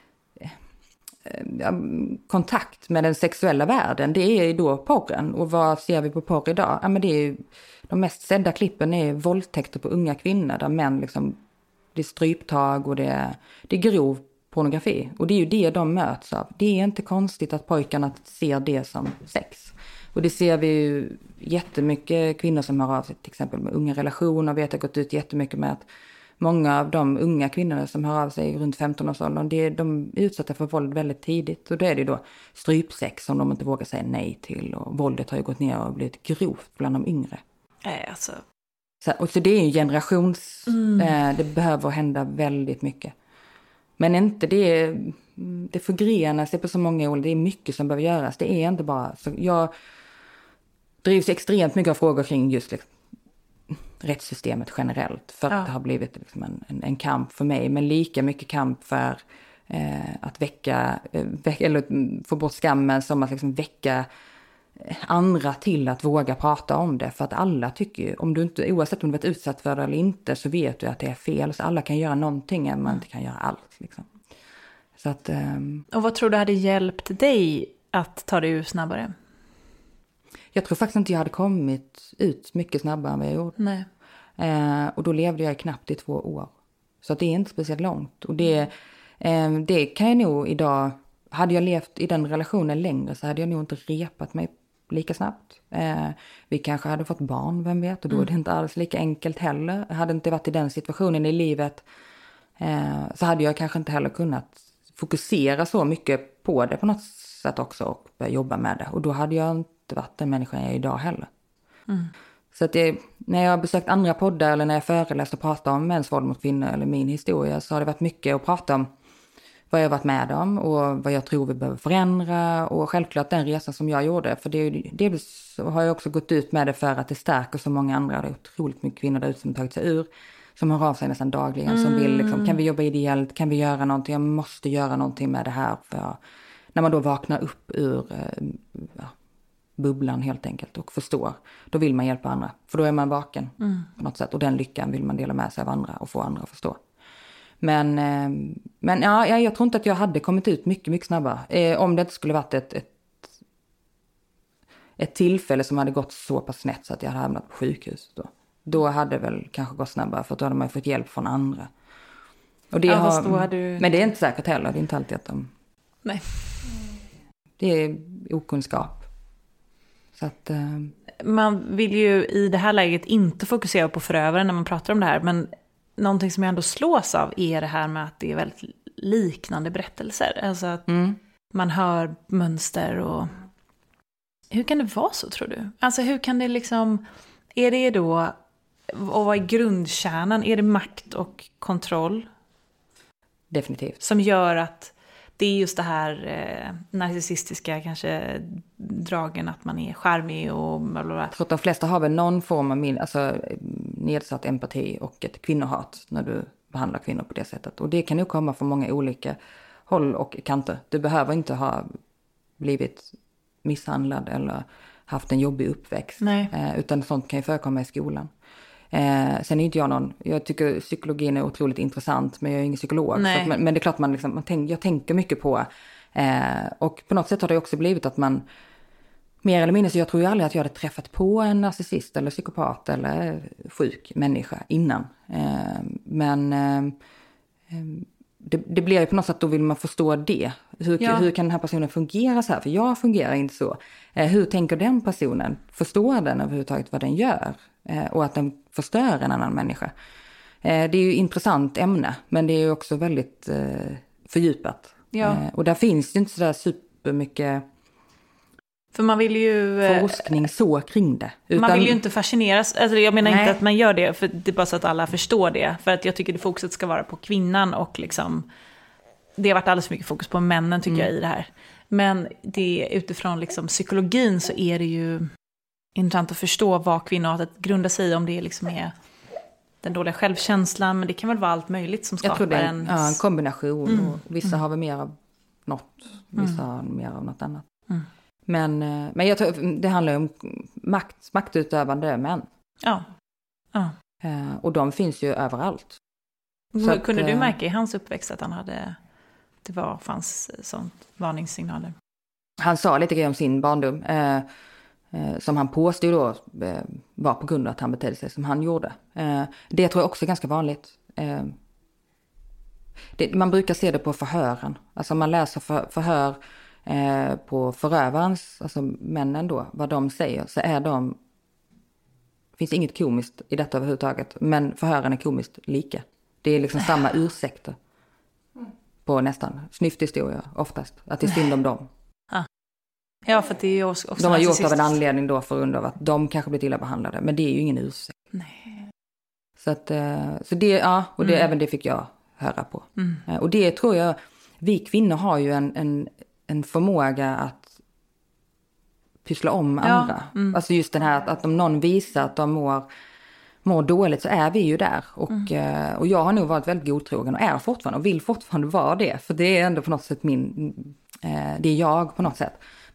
Speaker 5: kontakt med den sexuella världen, det är ju då porren. Och vad ser vi på porr idag? Ja, men det är ju, de mest sedda klippen är våldtäkter på unga kvinnor där män liksom, det är stryptag och det är grov pornografi. Och det är ju det de möts av. Det är inte konstigt att pojkarna ser det som sex. Och det ser vi ju jättemycket kvinnor som har av sig till exempel med unga relationer. Vi har gått ut jättemycket med att många av de unga kvinnorna som har av sig runt 15-årsåldern, de är utsatta för våld väldigt tidigt. Och då är det då strypsex som de inte vågar säga nej till. Och våldet har ju gått ner och blivit grovt bland de yngre.
Speaker 6: Alltså.
Speaker 5: Så det är ju generations... det behöver hända väldigt mycket. Men inte det förgrenar sig på så många år. Det är mycket som behöver göras. Det är inte bara... Så jag drivs extremt mycket av frågor kring just liksom, rättssystemet generellt. För att det har blivit liksom en kamp för mig. Men lika mycket kamp för att väcka eller få bort skammen, som att liksom väcka andra till att våga prata om det. För att alla tycker ju, om du inte, oavsett om du varit utsatt för det eller inte, så vet du att det är fel. Så alla kan göra någonting, men man inte kan göra allt. Liksom. Så att,
Speaker 6: och vad tror du hade hjälpt dig att ta dig ur snabbare?
Speaker 5: Jag tror faktiskt inte jag hade kommit ut mycket snabbare än vad jag gjorde.
Speaker 6: Nej.
Speaker 5: Och då levde jag knappt i 2 år. Så att det är inte speciellt långt. Och det kan jag nog idag... Hade jag levt i den relationen längre så hade jag nog inte repat mig lika snabbt. Vi kanske hade fått barn, vem vet. Och då är det inte alls lika enkelt heller. Hade inte varit i den situationen i livet så hade jag kanske inte heller kunnat fokusera så mycket på det på något sätt också. Och börja jobba med det. Och då hade jag inte varit den människan jag är idag heller. Så att när jag har besökt andra poddar eller när jag föreläst och pratat om mäns våld mot kvinnor eller min historia, så har det varit mycket att prata om vad jag har varit med om och vad jag tror vi behöver förändra. Och självklart den resan som jag gjorde, för det har jag också gått ut med det för att det stärker så många andra. Det är otroligt mycket kvinnor där ute som tagit sig ur, som hör av sig nästan dagligen, som vill liksom, kan vi jobba ideellt, kan vi göra någonting, jag måste göra någonting med det här. För när man då vaknar upp ur bubblan helt enkelt och förstår, då vill man hjälpa andra. För då är man vaken på något sätt, och den lyckan vill man dela med sig av andra och få andra att förstå. Men jag tror inte att jag hade kommit ut mycket, mycket snabbare. Om det inte skulle varit ett tillfälle som hade gått så pass snett så att jag hade hamnat på sjukhus då. Då hade det väl kanske gått snabbare, för då hade man ju fått hjälp från andra. Och men det är inte säkert heller, det är inte alltid att de...
Speaker 6: Nej.
Speaker 5: Det är okunskap. Så att...
Speaker 6: Man vill ju i det här läget inte fokusera på förövaren när man pratar om det här, men någonting som jag ändå slås av är det här med att det är väldigt liknande berättelser. Alltså att man hör mönster och... Hur kan det vara så, tror du? Alltså hur kan det liksom... Är det då... Och vad är grundkärnan? Är det makt och kontroll?
Speaker 5: Definitivt.
Speaker 6: Som gör att det är just det här narcissistiska kanske dragen, att man är charmig och blablabla.
Speaker 5: Jag tror att de flesta har väl någon form av nedsatt empati och ett kvinnohat när du behandlar kvinnor på det sättet. Och det kan ju komma från många olika håll och kanter. Du behöver inte ha blivit misshandlad eller haft en jobbig uppväxt. Utan sånt kan ju förekomma i skolan. Sen är inte jag jag tycker psykologin är otroligt intressant, men jag är ingen psykolog. Så att, men det är klart jag tänker mycket på, och på något sätt har det också blivit att man mer eller mindre, så jag tror ju aldrig att jag hade träffat på en narcissist eller psykopat eller sjuk människa innan. Men det blir ju på något sätt, då vill man förstå det. Hur kan den här personen fungera så här? För jag fungerar inte så. Hur tänker den personen? Förstår den överhuvudtaget vad den gör? Och att den förstör en annan människa. Det är ju ett intressant ämne, men det är ju också väldigt fördjupat. Ja. Och där finns ju inte så där supermycket...
Speaker 6: För man vill ju...
Speaker 5: forskning så kring det.
Speaker 6: Utan... Man vill ju inte fascineras. Alltså jag menar inte att man gör det, för det är bara så att alla förstår det. För att jag tycker att fokuset ska vara på kvinnan och liksom... Det har varit alldeles för mycket fokus på männen tycker jag i det här. Men det, utifrån liksom psykologin så är det ju intressant att förstå vad kvinnohatet grundar sig i, om det liksom är den dåliga självkänslan. Men det kan väl vara allt möjligt som skapar en
Speaker 5: kombination. Och vissa har väl mer av något, vissa har mer av något annat. Men jag tror det handlar ju om maktutövande män. Ja. Och de finns ju överallt.
Speaker 6: Så kunde du märka i hans uppväxt att han hade, fanns sånt varningssignaler? Han
Speaker 5: sa lite grann om sin barndom, som han påstod då var på grund av att han betedde sig som han gjorde. Det tror jag också är ganska vanligt. Man brukar se det på förhören. Alltså man läser förhör på förövarens, alltså männen då, vad de säger, så är de... finns inget komiskt i detta överhuvudtaget, men förhören är komiskt lika. Det är liksom samma ursäkter på nästan snyfthistorier oftast, att det är synd om dem.
Speaker 6: Ja, för det är ju också
Speaker 5: de har gjort av en anledning då för grund av att de kanske blir illa behandlade, men det är ju ingen ursäkt.
Speaker 6: Nej.
Speaker 5: Så det, och det, även det fick jag höra på. Och det tror jag, vi kvinnor har ju en förmåga att pyssla om andra. Alltså just den här att om någon visar att de mår dåligt, så är vi ju där. Och jag har nog varit väldigt godtrogen och är fortfarande och vill fortfarande vara det. För det är ändå på något sätt det är jag på något sätt.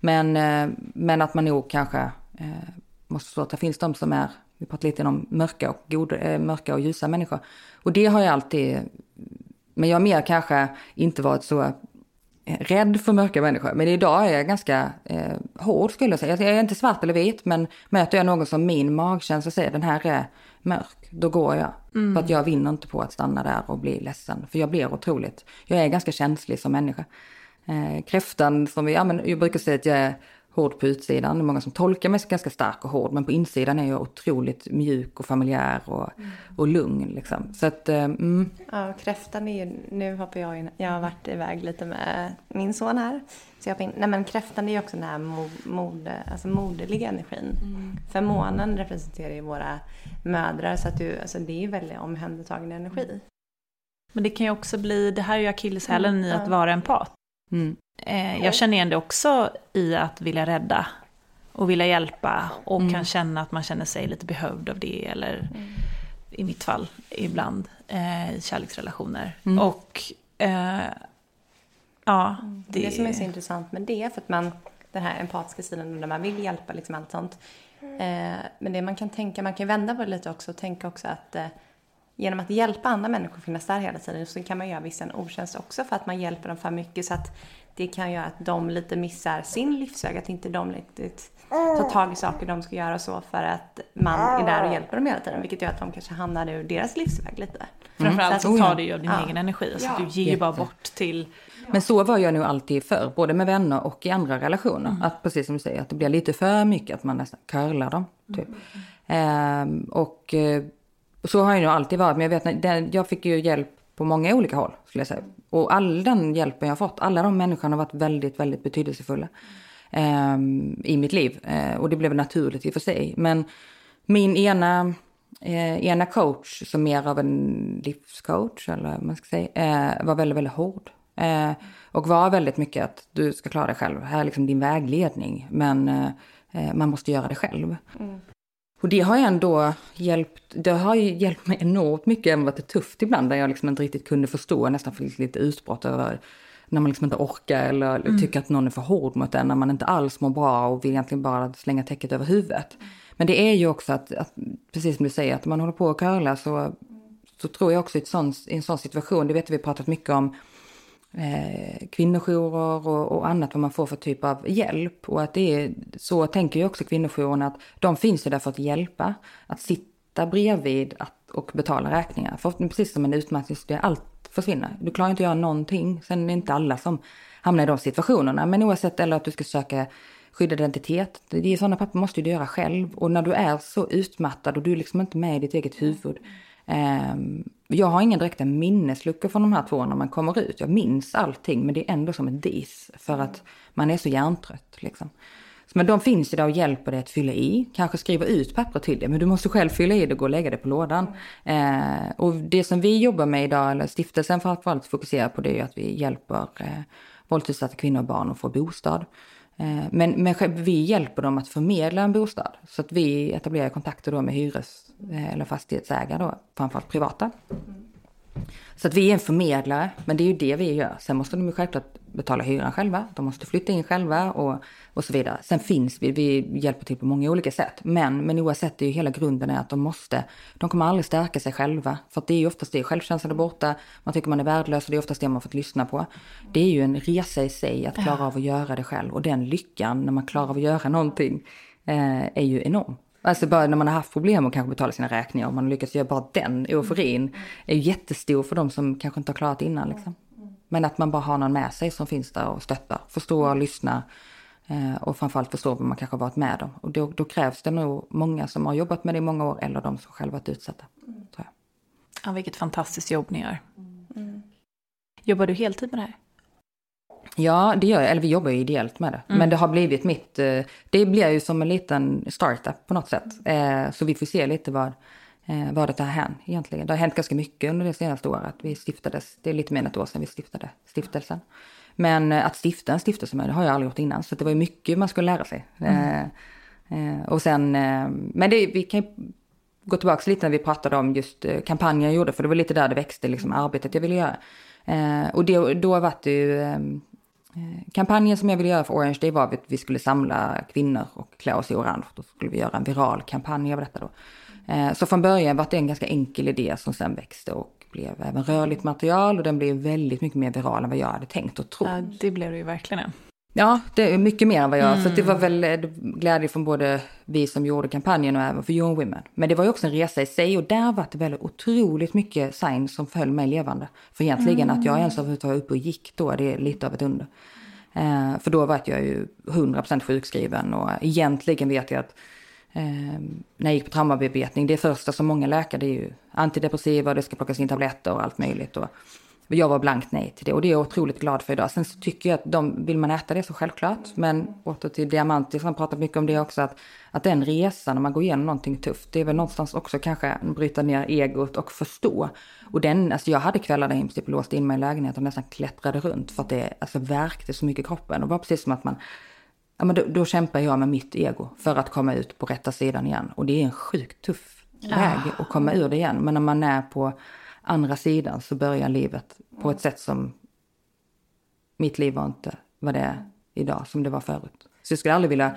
Speaker 5: Men att man nog kanske måste förstå att det finns de som är, vi pratar lite om mörka och ljusa människor. Och det har jag alltid, men jag har mer kanske inte varit så rädd för mörka människor. Men idag är jag ganska hård, skulle jag säga. Jag är inte svart eller vit, men möter jag någon som min magkänsla säger den här är mörk, då går jag. För att jag vinner inte på att stanna där och bli ledsen. För jag blir otroligt, jag är ganska känslig som människa. Kräftan som jag brukar säga att jag är hård på utsidan. Det är många som tolkar mig som ganska stark och hård, men på insidan är jag otroligt mjuk och familjär och lugn liksom. Så att
Speaker 2: ja, kräftan är ju, nu hoppar jag in, jag har varit iväg lite med min son här, så jag men kräftan är ju också den här moderliga energin. För månen representerar ju våra mödrar, så att det är ju väldigt omhändertagande energi.
Speaker 6: Men det kan ju också bli, det här är ju akilleshälen i att vara empat. Jag känner igen det också i att vilja rädda och vilja hjälpa och kan känna att man känner sig lite behövd av det, eller i mitt fall ibland i kärleksrelationer. Och
Speaker 2: det som är så intressant med det, för att den här empatiska sidan där man vill hjälpa liksom allt sånt, men det man kan vända på det lite också och tänka också att genom att hjälpa andra människor att finnas där hela tiden så kan man göra vissa en otjänst också för att man hjälper dem för mycket så att det kan göra att de lite missar sin livsväg, att inte de riktigt tar tag i saker de ska göra och så för att man är där och hjälper dem hela tiden, vilket gör att de kanske hamnar ur deras livsväg lite.
Speaker 6: Framförallt så tar det ju av din egen energi, alltså du ger ju bara bort till...
Speaker 5: Men så var jag nu alltid förr, både med vänner och i andra relationer. Att precis som du säger, att det blir lite för mycket, att man nästan curlar dem. Typ. Och så har jag nog alltid varit, men jag vet jag fick ju hjälp på många olika håll, skulle jag säga. Och all den hjälpen jag fått, alla de människorna har varit väldigt, väldigt betydelsefulla i mitt liv. Och det blev naturligt i och för sig. Men min ena coach, som mer av en livscoach, eller vad man ska säga, var väldigt, väldigt hård. Och var väldigt mycket att du ska klara dig själv. Här är liksom din vägledning, men man måste göra det själv. Och det har ändå hjälpt mig enormt mycket, även varit tufft ibland, där jag liksom inte riktigt kunde förstå, nästan fick lite utbrott över när man liksom inte orkar eller tycker att någon är för hård mot en, när man inte alls mår bra och vill egentligen bara slänga täcket över huvudet. Men det är ju också att precis som du säger, att man håller på att curla, så tror jag också i en sån situation, det vet vi pratat mycket om, kvinnojourer och annat, vad man får för typ av hjälp, och att det är så tänker jag också kvinnojourerna, att de finns ju där för att hjälpa, att sitta bredvid och betala räkningar, för precis som en utmattning, allt försvinner, du klarar inte att göra någonting, sen är det inte alla som hamnar i de situationerna, men oavsett, eller att du ska söka skyddad identitet, det är sådana papper måste du göra själv, och när du är så utmattad och du är liksom inte med i ditt eget huvud. Jag har ingen direkta minnesluckor från de här 2 när man kommer ut. Jag minns allting, men det är ändå som en dis för att man är så hjärntrött liksom. Men de finns ju där och hjälper dig att fylla i, kanske skriva ut papper till dig, men du måste själv fylla i det och gå och lägga det på lådan. Och det som vi jobbar med idag, eller stiftelsen framförallt fokuserar på, det är att vi hjälper våldsutsatta kvinnor och barn att få bostad. Men vi hjälper dem att förmedla en bostad, så att vi etablerar kontakter då med eller fastighetsägare då, framförallt privata. Så att vi är en förmedlare, men det är ju det vi gör. Sen måste de ju självklart betala hyran själva, de måste flytta in själva och så vidare. Sen finns vi hjälper till på många olika sätt, men oavsett är ju hela grunden är att de kommer aldrig stärka sig själva, för att det är ju oftast det, självkänslan är borta, man tycker man är värdelös och det är oftast det man fått lyssna på. Det är ju en resa i sig att klara av att göra det själv, och den lyckan när man klarar av att göra någonting är ju enorm. Alltså bara när man har haft problem och kanske betala sina räkningar, och man har lyckats göra bara den euforin är ju jättestor för de som kanske inte har klarat innan liksom. Men att man bara har någon med sig som finns där och stöttar, förstår och lyssnar, och framförallt förstår vad man kanske har varit med om. Och då krävs det nog många som har jobbat med det i många år, eller de som själva varit utsatta. Tror jag.
Speaker 6: Ja, vilket fantastiskt jobb ni gör. Jobbar du heltid med det här?
Speaker 5: Ja, det gör jag. Eller vi jobbar ju ideellt med det. Men det har blivit det blir ju som en liten startup på något sätt. Så vi får se lite vad det tar hän egentligen. Det har hänt ganska mycket under det senaste året. Vi stiftades, det är lite mer än ett år sedan vi stiftade stiftelsen. Men att stifta en stiftelse med det har jag aldrig gjort innan. Så det var ju mycket man skulle lära sig. Och sen, men vi kan ju gå tillbaka lite när vi pratade om just kampanjen jag gjorde. För det var lite där det växte, liksom, arbetet jag ville göra. Och då var det ju kampanjen som jag ville göra för Orange, det var att vi skulle samla kvinnor och klä oss i orange. Då skulle vi göra en viral kampanj av detta då. Så från början var det en ganska enkel idé som sen växte och blev även rörligt material, och den blev väldigt mycket mer viral än vad jag hade tänkt och trott.
Speaker 6: Ja, det blev det ju verkligen.
Speaker 5: Ja, det är mycket mer än vad jag... Så det var väl glädje från både vi som gjorde kampanjen och även för Young Women. Men det var ju också en resa i sig, och där var det väldigt otroligt mycket signs som föll mig levande. För egentligen att jag ens var uppe och gick då, det är lite av ett under. För då var jag ju 100% sjukskriven, och egentligen vet jag att när jag gick på traumabearbetning, det första som många läkare, det är ju antidepressiva, det ska plockas in tabletter och allt möjligt, och jag var blankt nej till det, och det är jag otroligt glad för idag. Sen så tycker jag att vill man äta det så självklart, men åter till Diamantis, han pratar mycket om det också, att den resan när man går igenom någonting tufft, det är väl någonstans också kanske bryta ner egot och förstå. Och alltså jag hade kvällar där jag låste in mig i lägenheten och nästan klättrade runt för att det alltså värkte så mycket i kroppen, och det var precis som att men då kämpar jag med mitt ego för att komma ut på rätta sidan igen, och det är en sjukt tuff väg att komma ur det igen, men när man är på andra sidan så börjar livet på ett sätt som mitt liv var inte vad det är idag, som det var förut. Så jag skulle aldrig vilja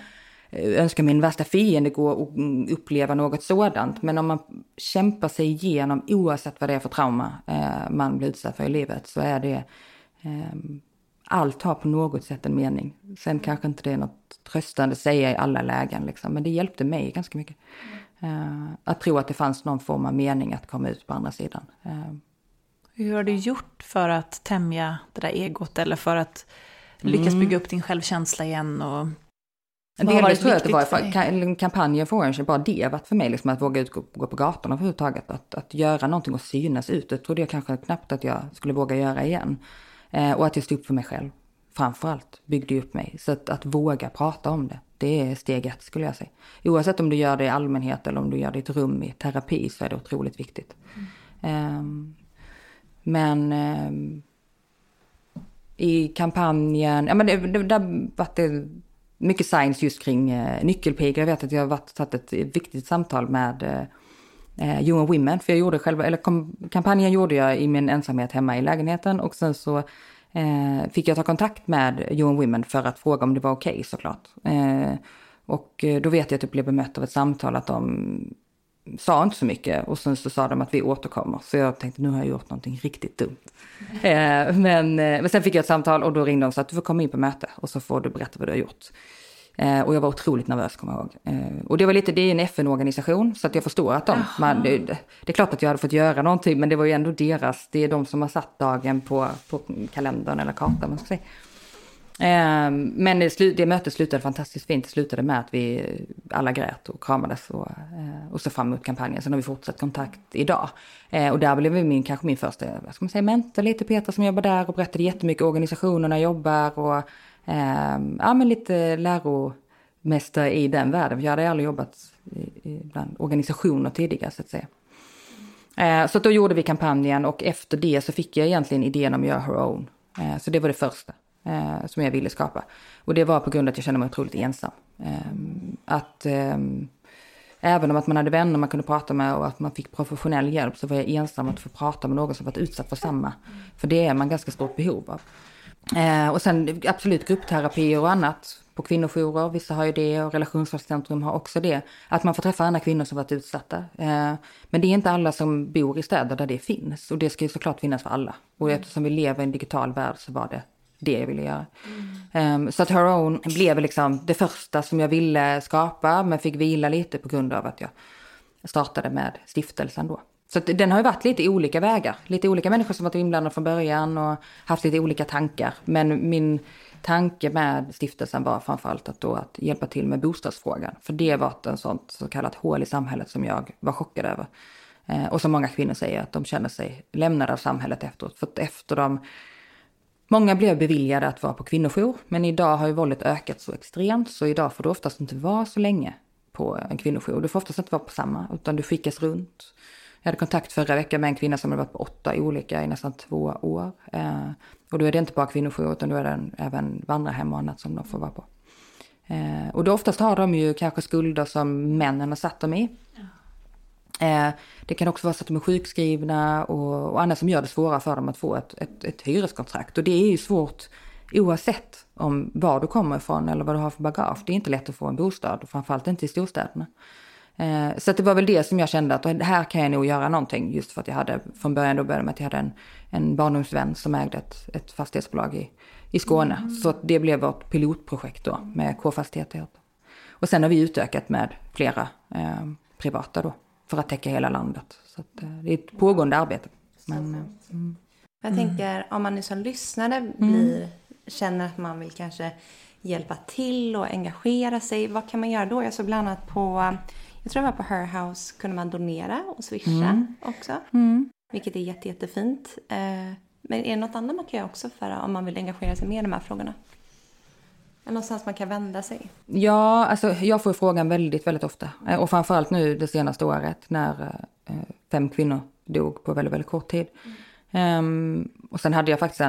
Speaker 5: önska min värsta fiende gå och uppleva något sådant. Men om man kämpar sig igenom, oavsett vad det är för trauma man blir utsatt för i livet, så är det allt har på något sätt en mening. Sen kanske inte det är något tröstande att säga i alla lägen liksom, men det hjälpte mig ganska mycket. Att tro att det fanns någon form av mening att komma ut på andra sidan.
Speaker 6: Hur har du gjort för att tämja det där egot, eller för att lyckas bygga upp din självkänsla igen? Och
Speaker 5: delvis tror jag att det var kampanjen för Orange, bara det var för mig liksom, att våga gå på gatorna överhuvudtaget. Att göra någonting och synas ut. Det trodde jag kanske knappt att jag skulle våga göra igen. Och att jag stod upp för mig själv. Framförallt byggde upp mig. Så att våga prata om det. Det är steg 1 skulle jag säga. Oavsett om du gör det i allmänhet eller om du gör det i ett rum i terapi, så är det otroligt viktigt. Men i kampanjen, ja men där var det mycket science just kring nyckelpigor. Jag vet att jag har tagit ett viktigt samtal med UN Women, för jag gjorde kampanjen gjorde jag i min ensamhet hemma i lägenheten, och sen så fick jag ta kontakt med UN Women för att fråga om det var okej, såklart. Och då vet jag att jag blev bemött av ett samtal att de sa inte så mycket, och sen så sa de att vi återkommer. Så jag tänkte, nu har jag gjort någonting riktigt dumt. Men sen fick jag ett samtal och då ringde de och sa att du får komma in på möte och så får du berätta vad du har gjort. Och jag var otroligt nervös, kommer jag ihåg. Och det är en FN-organisation, så att jag förstår att det är klart att jag hade fått göra någonting, men det var ju ändå det är de som har satt dagen på kalendern eller kartan, man ska säga. Men det mötet slutade fantastiskt fint. Det slutade med att vi alla grät och kramades och så fram emot kampanjen. Sen har vi fortsatt kontakt idag. Och där blev kanske min första, vad ska man säga, mentor lite, Peter som jobbar där och berättade jättemycket organisationerna jobbar och men lite läromästare i den världen. Jag hade aldrig jobbat bland organisationer tidigare, så att säga. Så då gjorde vi kampanjen, och efter det så fick jag egentligen idén om Your Her Own. Så det var det första som jag ville skapa. Och det var på grund av att jag kände mig otroligt ensam. Även om att man hade vänner man kunde prata med och att man fick professionell hjälp, så var jag ensam att få prata med någon som varit utsatt för samma. För det är man ganska stort behov av. Och sen absolut gruppterapier och annat på kvinnojourer. Vissa har ju det, och relationsvårdscentrum har också det. Att man får träffa andra kvinnor som varit utsatta. Men det är inte alla som bor i städer där det finns. Och det ska ju såklart finnas för alla. Och eftersom vi lever i en digital värld så var det jag ville göra. Så att Her Own blev liksom det första som jag ville skapa, men fick vila lite på grund av att jag startade med stiftelsen då. Så att den har ju varit lite olika vägar. Lite olika människor som varit inblandade från början och haft lite olika tankar. Men min tanke med stiftelsen var framförallt att hjälpa till med bostadsfrågan. För det var ett sånt så kallat hål i samhället som jag var chockad över. Och som många kvinnor säger att de känner sig lämnade av samhället efteråt. För att många blev beviljade att vara på kvinnojour, men idag har ju våldet ökat så extremt, så idag får du oftast inte vara så länge på en kvinnojour. Du får oftast inte vara på samma, utan du skickas runt. Jag hade kontakt förra veckan med en kvinna som hade varit på 8 olika i nästan 2 år. Och då är det inte bara kvinnojour, utan då är det även vandrarhem och annat som de får vara på. Och då oftast har de ju kanske skulder som männen har satt dem i. Det kan också vara så att de är sjukskrivna och annat som gör det svårare för dem att få ett hyreskontrakt. Och det är ju svårt oavsett om var du kommer ifrån eller vad du har för bagage. Det är inte lätt att få en bostad, och framförallt inte i storstäderna. Så att det var väl det som jag kände att här kan jag nog göra någonting, just för att jag hade från början började med att jag hade en barndomsvän som ägde ett fastighetsbolag i Skåne. Så att det blev vårt pilotprojekt då med K-fastigheter. Och sen har vi utökat med flera privata då, för att täcka hela landet. Så att, det är ett pågående arbete.
Speaker 2: Jag tänker, om man nu som lyssnare känner att man vill kanske hjälpa till och engagera sig, vad kan man göra då? Jag såg bland annat jag tror det var på Her House, kunde man donera och swisha också. Vilket är jättefint. Men är det något annat man kan göra också för om man vill engagera sig mer i de här frågorna? Är det någonstans man kan vända sig? Ja,
Speaker 5: alltså jag får frågan väldigt, väldigt ofta. Och framförallt nu det senaste året när 5 kvinnor dog på väldigt, väldigt kort tid. Och sen hade jag faktiskt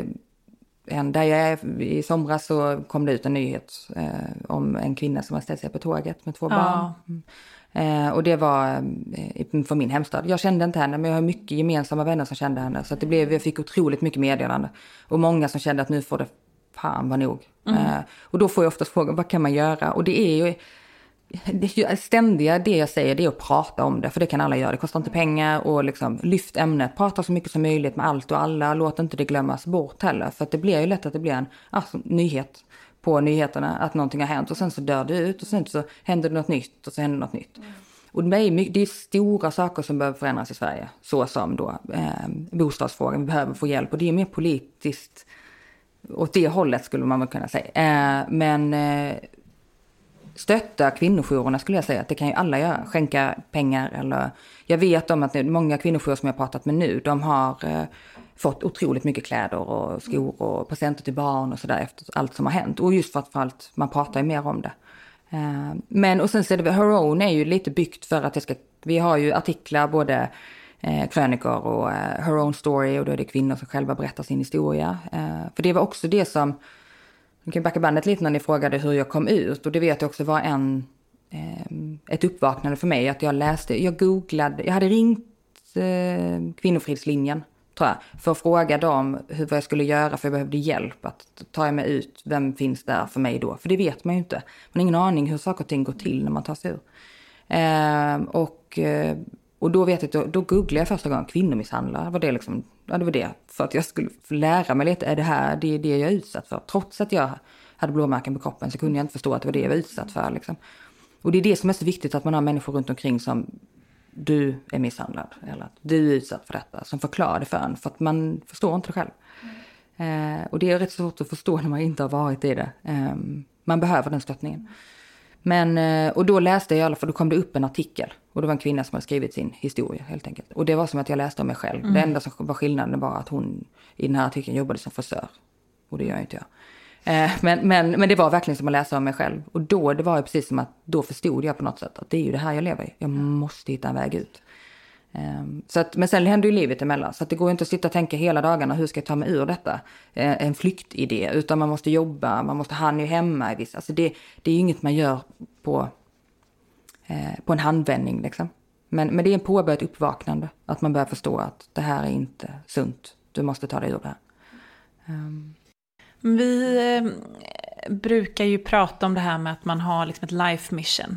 Speaker 5: där jag är i somras så kom det ut en nyhet om en kvinna som har ställt sig på tåget med 2 barn. Och det var från min hemstad. Jag kände inte henne, men jag har mycket gemensamma vänner som kände henne. Så att jag fick otroligt mycket meddelande. Och många som kände att nu får det fan var nog. Och då får jag oftast frågan, vad kan man göra? Och det är ju ständiga, det jag säger, det är att prata om det. För det kan alla göra, det kostar inte pengar. Och liksom lyft ämnet, prata så mycket som möjligt med allt och alla. Låt inte det glömmas bort heller. För att det blir ju lätt att det blir en nyhet på nyheterna, att någonting har hänt. Och sen så dör det ut och sen så händer det något nytt och så händer något nytt. Och det är stora saker som behöver förändras i Sverige. Så som då bostadsfrågan, vi behöver få hjälp. Och det är mer politiskt åt det hållet skulle man väl kunna säga. Men stötta kvinnojourerna skulle jag säga att det kan ju alla göra. Skänka pengar eller... Jag vet om att många kvinnojourer som jag har pratat med nu, de har fått otroligt mycket kläder och skor och presenter till barn och sådär efter allt som har hänt. Och just för att man pratar ju mer om det. Men och sen så är det, Her Own är ju lite byggt för att vi har ju artiklar, både krönikor och Her Own Story, och då är det kvinnor som själva berättar sin historia. För det var också det som, jag kan backa bandet lite när ni frågade hur jag kom ut, och det vet jag också var ett uppvaknande för mig, att jag googlade, jag hade ringt Kvinnofridslinjen tror jag, för att fråga dem vad jag skulle göra, för jag behövde hjälp att ta mig ut, vem finns där för mig då, för det vet man ju inte, man har ingen aning hur saker och ting går till när man tar sig ur. Och då vet jag, då googlade jag första gången kvinnomisshandlare, var det liksom, ja det var det, för att jag skulle lära mig lite, är det jag är utsatt för, trots att jag hade blåmärken på kroppen så kunde jag inte förstå att det var det jag var utsatt för liksom. Och det är det som är så viktigt, att man har människor runt omkring som du är misshandlad eller att du är utsatt för detta, som förklarar det för en, för att man förstår inte det själv. Och det är rätt svårt att förstå när man inte har varit i det. Man behöver den stöttningen. Men, och då läste jag i alla fall, då kom det upp en artikel, och det var en kvinna som hade skrivit sin historia helt enkelt. Och det var som att jag läste om mig själv. Det enda som var skillnaden var att hon i den här artikeln jobbade som frisör. Och det gör inte jag. Men det var verkligen som att läsa om mig själv. Och det var ju precis som att då förstod jag på något sätt att det är ju det här jag lever i. Jag måste hitta en väg ut. Men sen händer ju livet emellan. Så att det går inte att sitta och tänka hela dagarna, hur ska jag ta mig ur detta? En flyktidé. Utan man måste jobba, han är ju hemma i vissa. Alltså det är ju inget man gör på en handvändning liksom. Men det är en påbörjat uppvaknande. Att man börjar förstå att det här är inte sunt. Du måste ta dig ur det här.
Speaker 6: Vi brukar ju prata om det här med att man har liksom ett life mission.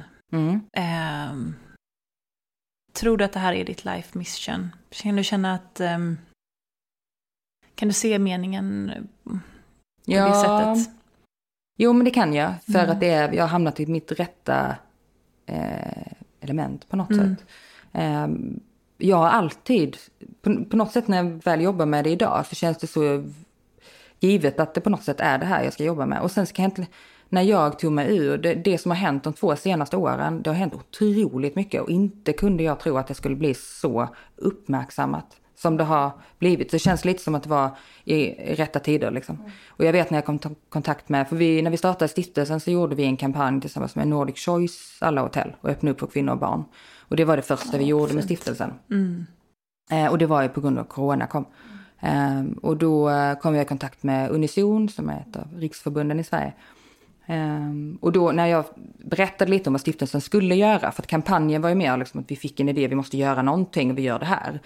Speaker 6: Tror du att det här är ditt life mission? Kan du känna att... kan du se meningen på det sättet?
Speaker 5: Jo, men det kan jag. För att jag har hamnat i mitt rätta element på något sätt. Jag har alltid... På något sätt när jag väl jobbar med det idag så känns det så givet att det på något sätt är det här jag ska jobba med. Och sen ska jag inte... När jag tog mig ur, det som har hänt de 2 senaste åren, det har hänt otroligt mycket. Och inte kunde jag tro att det skulle bli så uppmärksammat som det har blivit. Så det känns lite som att det var i rätta tider liksom. Och jag vet när jag kom i kontakt med, när vi startade stiftelsen så gjorde vi en kampanj tillsammans med Nordic Choice alla hotell och öppnade upp för kvinnor och barn. Och det var det första vi gjorde med stiftelsen. Och det var ju på grund av corona kom. Och då kom jag i kontakt med Unison som är ett av riksförbunden i Sverige. Och då när jag berättade lite om vad stiftelsen skulle göra, för att kampanjen var ju mer liksom att vi fick en idé, vi måste göra någonting och vi gör det här.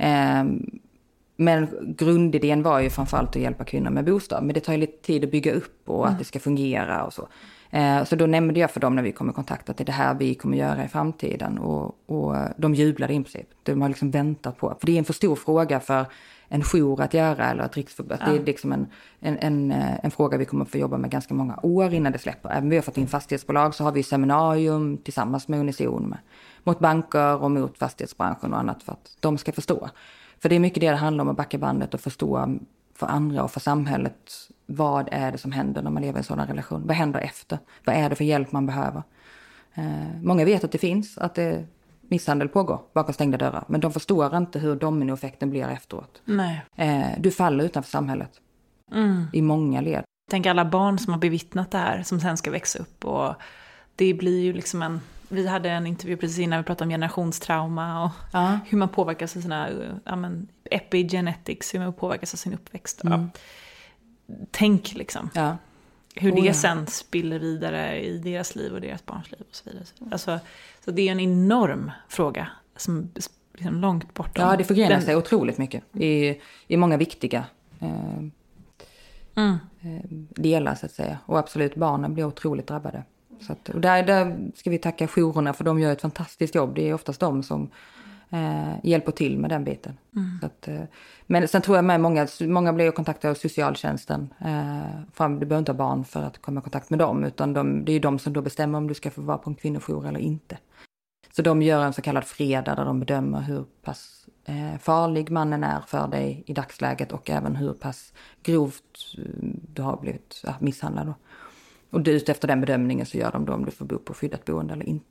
Speaker 5: Men grundidén var ju framförallt att hjälpa kvinnor med bostad, men det tar ju lite tid att bygga upp och att det ska fungera och så. Så då nämnde jag för dem när vi kom i kontakt att det är det här vi kommer göra i framtiden, och de jublade i princip. De har liksom väntat på, för det är en för stor fråga för en jour att göra eller ett riksförbund. Det är liksom en fråga vi kommer att få jobba med ganska många år innan det släpper. Även vi har fått in fastighetsbolag så har vi seminarium tillsammans med Unison mot banker och mot fastighetsbranschen och annat för att de ska förstå. För det är mycket det handlar om att backa bandet och förstå för andra och för samhället. Vad är det som händer när man lever i en sådan relation? Vad händer efter? Vad är det för hjälp man behöver? Många vet att det finns, att misshandel pågår bakom stängda dörrar. Men de förstår inte hur dominoeffekten blir efteråt.
Speaker 6: Nej.
Speaker 5: Du faller utanför samhället. I många led.
Speaker 6: Tänk alla barn som har bevittnat det här som sen ska växa upp. Och det blir ju liksom vi hade en intervju precis innan vi pratade om generationstrauma och hur man påverkas av sina epigenetics, hur man påverkas av sin uppväxt. Tänk liksom. Hur det sen spiller vidare i deras liv och deras barns liv och så vidare. Alltså, så det är en enorm fråga som liksom långt bortom.
Speaker 5: Ja, det förgrenar sig otroligt mycket i många viktiga dela så att säga. Och absolut, barnen blir otroligt drabbade. Så att, och där ska vi tacka jourerna för de gör ett fantastiskt jobb. Det är oftast de som hjälper till med den biten. Så att, men sen tror jag med många blir kontaktade av socialtjänsten. Det behöver inte ha barn för att komma i kontakt med dem. Utan det är ju de som då bestämmer om du ska få vara på en kvinnojour eller inte. Så de gör en så kallad fredag där de bedömer hur pass farlig mannen är för dig i dagsläget. Och även hur pass grovt du har blivit misshandlad. Och ut efter den bedömningen så gör de då om du får bo på skyddat boende eller inte.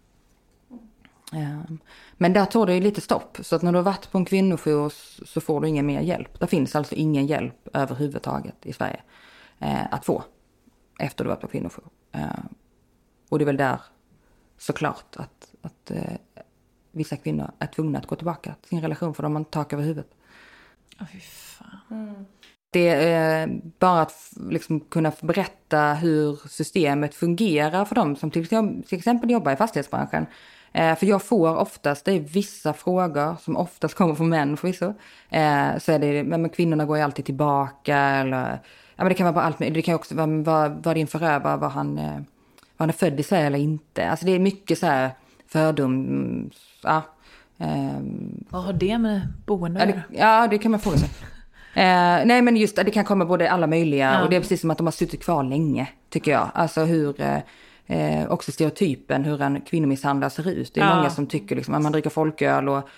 Speaker 5: Men där tar det ju lite stopp. Så att när du har varit på en kvinnojour så får du ingen mer hjälp. Det finns alltså ingen hjälp överhuvudtaget i Sverige att få efter du har varit på kvinnojour. Och det är väl där såklart att vissa kvinnor är tvungna att gå tillbaka till sin relation för de har inte tak över huvudet.
Speaker 6: Fy fan.
Speaker 5: Det är bara att liksom kunna berätta hur systemet fungerar för dem som till exempel jobbar i fastighetsbranschen. För jag får oftast, det är vissa frågor som oftast kommer från män förvisso. Så är det, men kvinnorna går ju alltid tillbaka eller, ja men det kan vara bara allt, det kan också vara din förövare, var han är född i Sverige eller inte. Alltså det är mycket så här fördom,
Speaker 6: Vad har det med boende att göra?
Speaker 5: Ja, det kan man fråga sig. Nej men just det kan komma både alla möjliga och det är precis som att de har suttit kvar länge tycker jag. Alltså hur också stereotypen hur en kvinnomisshandlare ser ut. Det är många som tycker liksom, att man dricker folköl och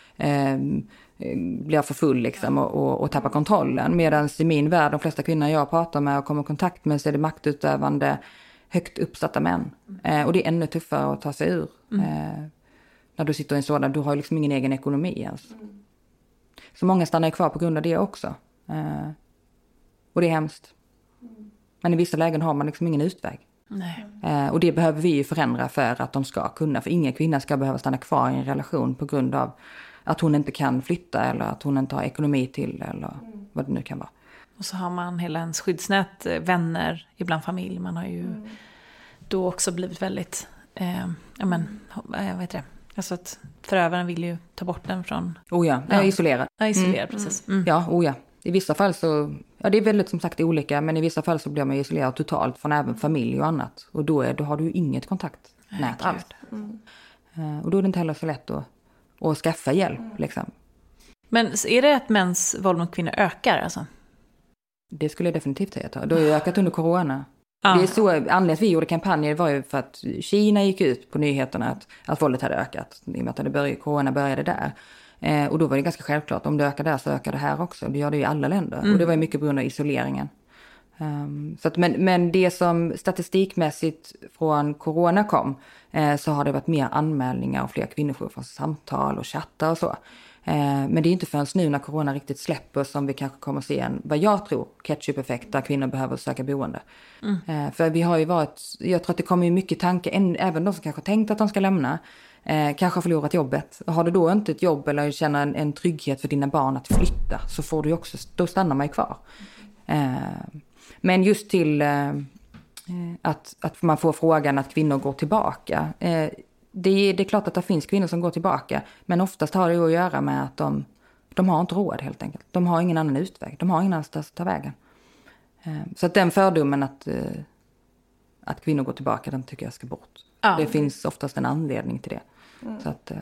Speaker 5: blir för full liksom, och tappar kontrollen. Medan i min värld, de flesta kvinnor jag pratar med och kommer i kontakt med så är det maktutövande, högt uppsatta män. Och det är ännu tuffare att ta sig ur. När du sitter i en sådan, du har liksom ingen egen ekonomi ens. Så många stannar kvar på grund av det också. Och det är hemskt. Men i vissa lägen har man liksom ingen utväg.
Speaker 6: Nej.
Speaker 5: Och det behöver vi ju förändra för att de ska kunna. För ingen kvinna ska behöva stanna kvar i en relation på grund av att hon inte kan flytta eller att hon inte har ekonomi till eller vad det nu kan vara.
Speaker 6: Och så har man hela ens skyddsnät, vänner, ibland familj. Man har ju då också blivit väldigt, vad heter det? Alltså att förövaren vill ju ta bort den från...
Speaker 5: Isolera.
Speaker 6: Ja, isolera, precis.
Speaker 5: Ja. I vissa fall så, det är väldigt som sagt olika, men i vissa fall så blir man isolerad totalt från även familj och annat. Och då har du ju inget kontaktnät alls. Och då är det inte heller så lätt att skaffa hjälp liksom.
Speaker 6: Men är det att mäns våld mot kvinnor ökar alltså?
Speaker 5: Det skulle jag definitivt säga. Det har ju ökat under corona. Det är så, anledningen till vi gjorde kampanjer var ju för att Kina gick ut på nyheterna att våldet hade ökat. I och med att corona började där. Och då var det ganska självklart, om det ökar där så ökar det här också. Det gör det i alla länder. Och det var ju mycket på grund av isoleringen. Så att, men det som statistikmässigt från corona kom, så har det varit mer anmälningar och fler kvinnor från samtal och chattar och så. Men det är inte förrän nu när corona riktigt släpper som vi kanske kommer att se vad jag tror, ketchup-effekt där kvinnor behöver söka boende. För vi har ju jag tror att det kommer ju mycket tankar, även de som kanske tänkt att de ska lämna, kanske har förlorat jobbet. Har du då inte ett jobb eller känner en trygghet för dina barn att flytta, så får du också, då stannar man ju kvar. Men just till att man får frågan att kvinnor går tillbaka. Det är klart att det finns kvinnor som går tillbaka, men oftast har det att göra med att de har inte råd helt enkelt. De har ingen annan utväg. De har ingen annanstans att ta vägen. Så att den fördomen att kvinnor går tillbaka, den tycker jag ska bort. Det finns oftast en anledning till det. Så att,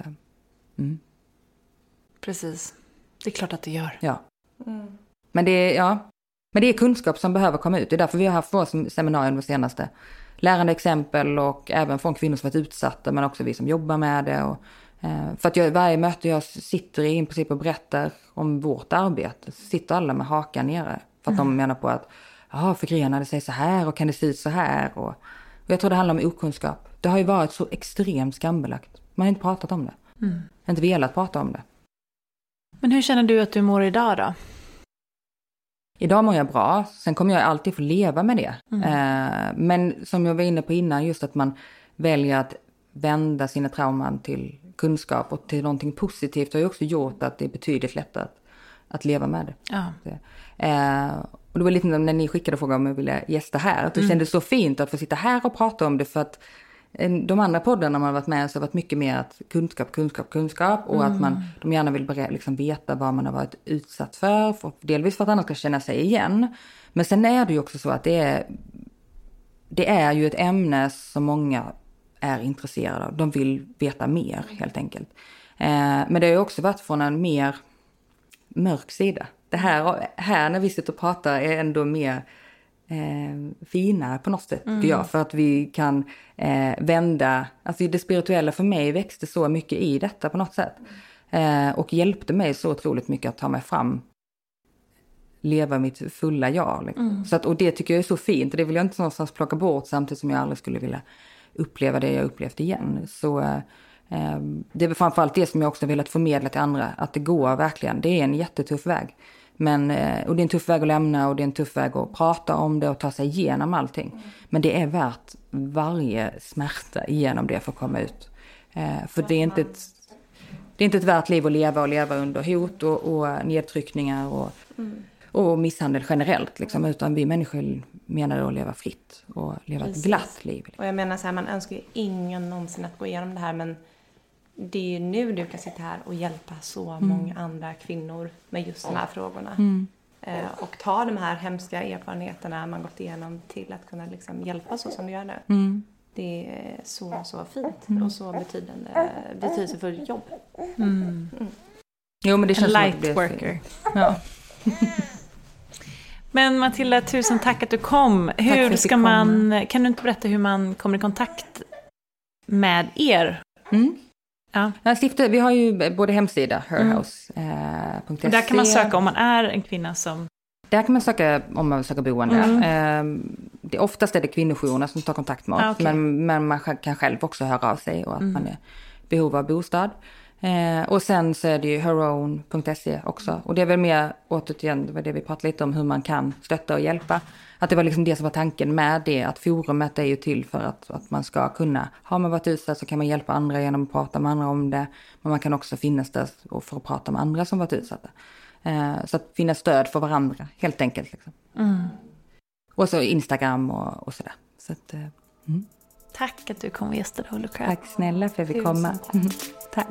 Speaker 6: Precis. Det är klart att det gör.
Speaker 5: Ja. Men det är kunskap som behöver komma ut. Det är därför vi har haft vår seminarium de senaste. Lärande exempel och även från kvinnor som varit utsatta, men också vi som jobbar med det. Och, för att varje möte jag sitter i princip och berättar om vårt arbete, så sitter alla med hakan nere. För att de menar på att förgrenade sig så här och kan det se ut så här. Och jag tror det handlar om okunskap. Det har ju varit så extremt skambelagt. Man har inte pratat om det. Inte velat prata om det.
Speaker 6: Men hur känner du att du mår idag då?
Speaker 5: Idag mår jag bra. Sen kommer jag alltid få leva med det. Men som jag var inne på innan, just att man väljer att vända sina trauman till kunskap och till någonting positivt har ju också gjort att det är betydligt lättare att leva med det. Och det var lite när ni skickade frågan om jag ville gästa här. Att det kändes så fint att få sitta här och prata om det, för att de andra poddarna man har varit med så har varit mycket mer att kunskap och att de gärna vill liksom veta vad man har varit utsatt för delvis för att andra ska känna sig igen. Men sen är det ju också så att det är ju ett ämne som många är intresserade av. De vill veta mer helt enkelt. Men det har ju också varit från en mer mörk sida. Det här när vi sitter och pratar är ändå mer finare på något sätt tycker jag. För att vi kan vända, alltså det spirituella för mig växte så mycket i detta på något sätt. Och hjälpte mig så otroligt mycket att ta mig fram, leva mitt fulla jag. Liksom. Så att, och det tycker jag är så fint. Och det vill jag inte någonstans plocka bort samtidigt som jag aldrig skulle vilja uppleva det jag upplevt igen. Så det är framförallt det som jag också velat förmedla till andra. Att det går verkligen. Det är en jättetuff väg. Men, och det är en tuff väg att lämna och det är en tuff väg att prata om det och ta sig igenom allting. Men det är värt varje smärta igenom det för att komma ut. För det är inte ett värt liv att leva under hot och nedtryckningar och misshandel generellt. Liksom, utan vi människor menar att leva fritt och leva ett glatt liv.
Speaker 2: Och jag menar så här, man önskar ju ingen någonsin att gå igenom det här, men det är ju nu du kan sitta här och hjälpa så många andra kvinnor med just de här frågorna. Och ta de här hemska erfarenheterna man gått igenom till att kunna liksom hjälpa så som du gör nu. Det är så fint och så betydelsefullt jobb.
Speaker 5: Jo, men det känns
Speaker 6: Lightworker. Ja. Men Matilda, tusen tack att du kom. Hur ska man, kan du inte berätta hur man kommer i kontakt med er? Ja.
Speaker 5: Vi har ju både hemsida, herhouse.se.
Speaker 6: Där kan man söka om man är en kvinna som...
Speaker 5: Där kan man söka om man söker boende. Oftast är det kvinnojourerna som tar kontakt med oss. Okay. Men man kan själv också höra av sig och att man är behov av bostad. Och sen så är det ju herown.se också. Och det är väl mer återigen, det var det vi pratade lite om, hur man kan stötta och hjälpa. Att det var liksom det som var tanken med det. Att forumet är ju till för att man ska kunna, har man varit utsatt så kan man hjälpa andra genom att prata med andra om det. Men man kan också finnas där för att prata med andra som varit utsatta. Så att finna stöd för varandra, helt enkelt. Liksom. Och så Instagram och sådär. Så att,
Speaker 6: Tack att du kom och gästade Holy Crap.
Speaker 5: Tack snälla för att vi komma. Tack.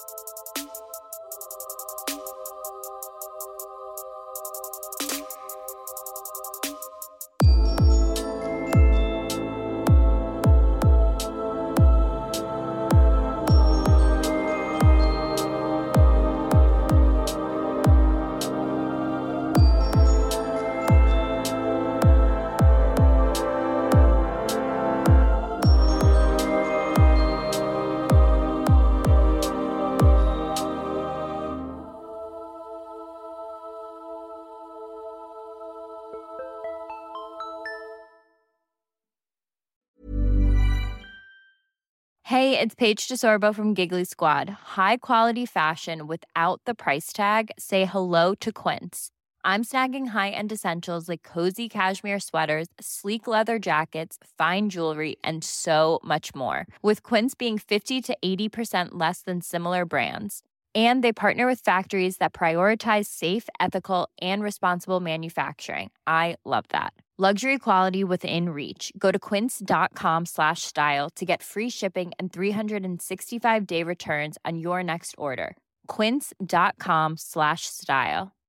Speaker 7: Hey, it's Paige DeSorbo from Giggly Squad. High quality fashion without the price tag. Say hello to Quince. I'm snagging high-end essentials like cozy cashmere sweaters, sleek leather jackets, fine jewelry, and so much more. With Quince being 50 to 80% less than similar brands. And they partner with factories that prioritize safe, ethical, and responsible manufacturing. I love that. Luxury quality within reach. Go to quince.com/style to get free shipping and 365-day returns on your next order. Quince.com/style.